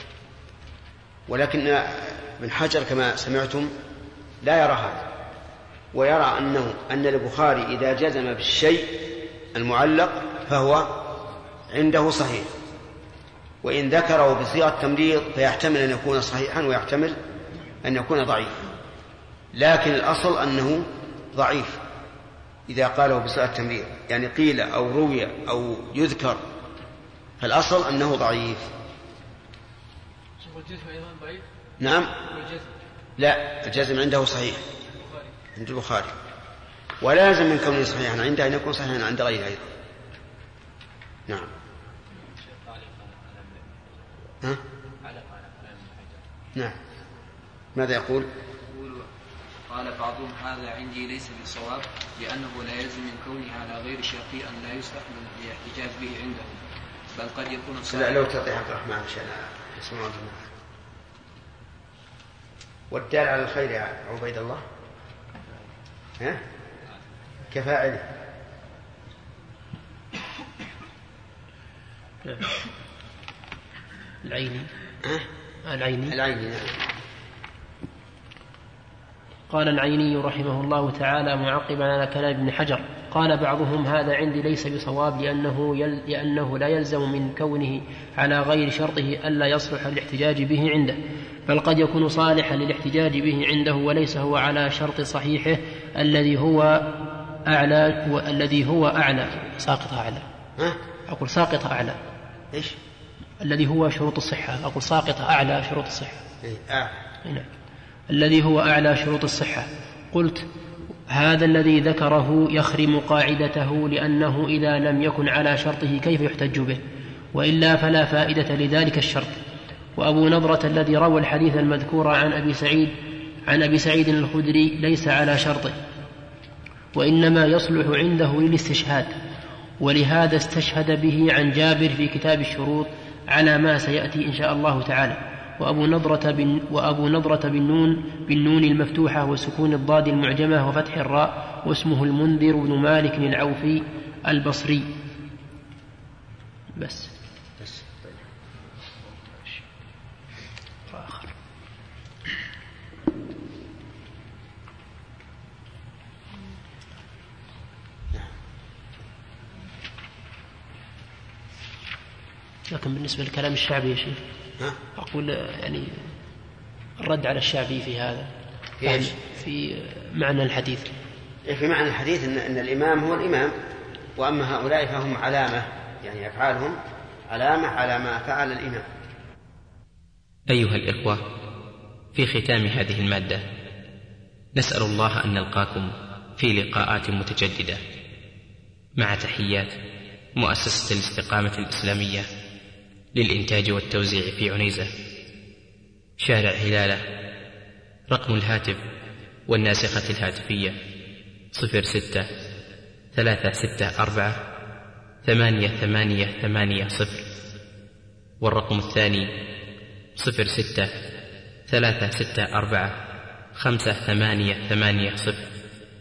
ولكن ابن حجر كما سمعتم لا يرى هذا، ويرى أنه أن البخاري إذا جزم بالشيء المعلق فهو عنده صحيح، وإن ذكره بصيغة تمريض فيحتمل أن يكون صحيحا ويحتمل أن يكون ضعيفا، لكن الأصل أنه ضعيف إذا قاله بصيغة تمريض، يعني قيل أو روي أو يذكر، فالأصل أنه ضعيف. والجزم أيضا ضعيف؟ نعم. والجزم؟ لا، الجزم عنده صحيح عند البخاري، ولازم من كونه صحيحا عنده أن يكون صحيحا عند غيره أيضا. نعم. ها؟ نعم. ماذا يقول؟ قال بعضهم هذا عندي ليس بصواب، لأنه لا يلزم من كونه على غير شرطي أن لا يستحمل الاحتجاج به عنده، بل قد يكون صحيح. لا لو تعطي عبد الرحمن عشان يسمعون جماعة. والدال على الخير يا عبيد الله ها؟ كفاعله. العيني ها؟ العيني العيني نعم. قال العيني رحمه الله تعالى معقبا على كلام ابن حجر: قال بعضهم هذا عندي ليس بصواب لأنه, يل لأنه لا يلزم من كونه على غير شرطه ألا يصلح للاحتجاج به عنده، بل قد يكون صالحا للاحتجاج به عنده وليس هو على شرط صحيحه الذي هو أعلى والذي هو أعلى ساقط أعلى ها؟ أقول ساقط أعلى إيش؟ الذي هو شروط الصحة. أقول ساقط أعلى شروط الصحة. إيه أعلى. نعم. الذي هو أعلى شروط الصحة. قلت: هذا الذي ذكره يخرم قاعدته، لأنه إذا لم يكن على شرطه كيف يحتج به؟ وإلا فلا فائدة لذلك الشرط. وأبو نضرة الذي روى الحديث المذكور عن أبي سعيد عن أبي سعيد الخدري ليس على شرطه، وإنما يصلح عنده للاستشهاد، ولهذا استشهد به عن جابر في كتاب الشروط على ما سيأتي إن شاء الله تعالى. وأبو نضرة, بن وأبو نضرة بالنون, بالنون المفتوحة وسكون الضاد المعجمة وفتح الراء، واسمه المنذر بن مالك العوفي البصري. بس بس آخر. لكن بالنسبة لكلام الشعبي يا شيخ أقول يعني الرد على الشعبي في هذا يعني في معنى الحديث في معنى الحديث إن, إن الإمام هو الإمام، وأما هؤلاء فهم علامة، يعني أفعالهم علامة على ما فعل الإمام. أيها الإخوة، في ختام هذه المادة نسأل الله أن نلقاكم في لقاءات متجددة، مع تحيات مؤسسة الاستقامة الإسلامية للإنتاج والتوزيع في عنيزة، شارع هلالة. رقم الهاتف والناسخة الهاتفية صفر ستة ثلاثة ستة أربعة ثمانية ثمانية ثمانية صفر، والرقم الثاني صفر ستة ثلاثة ستة أربعة خمسة ثمانية ثمانية صفر،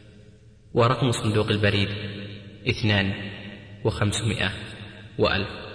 ورقم صندوق البريد اثنان وخمسمائة وألف.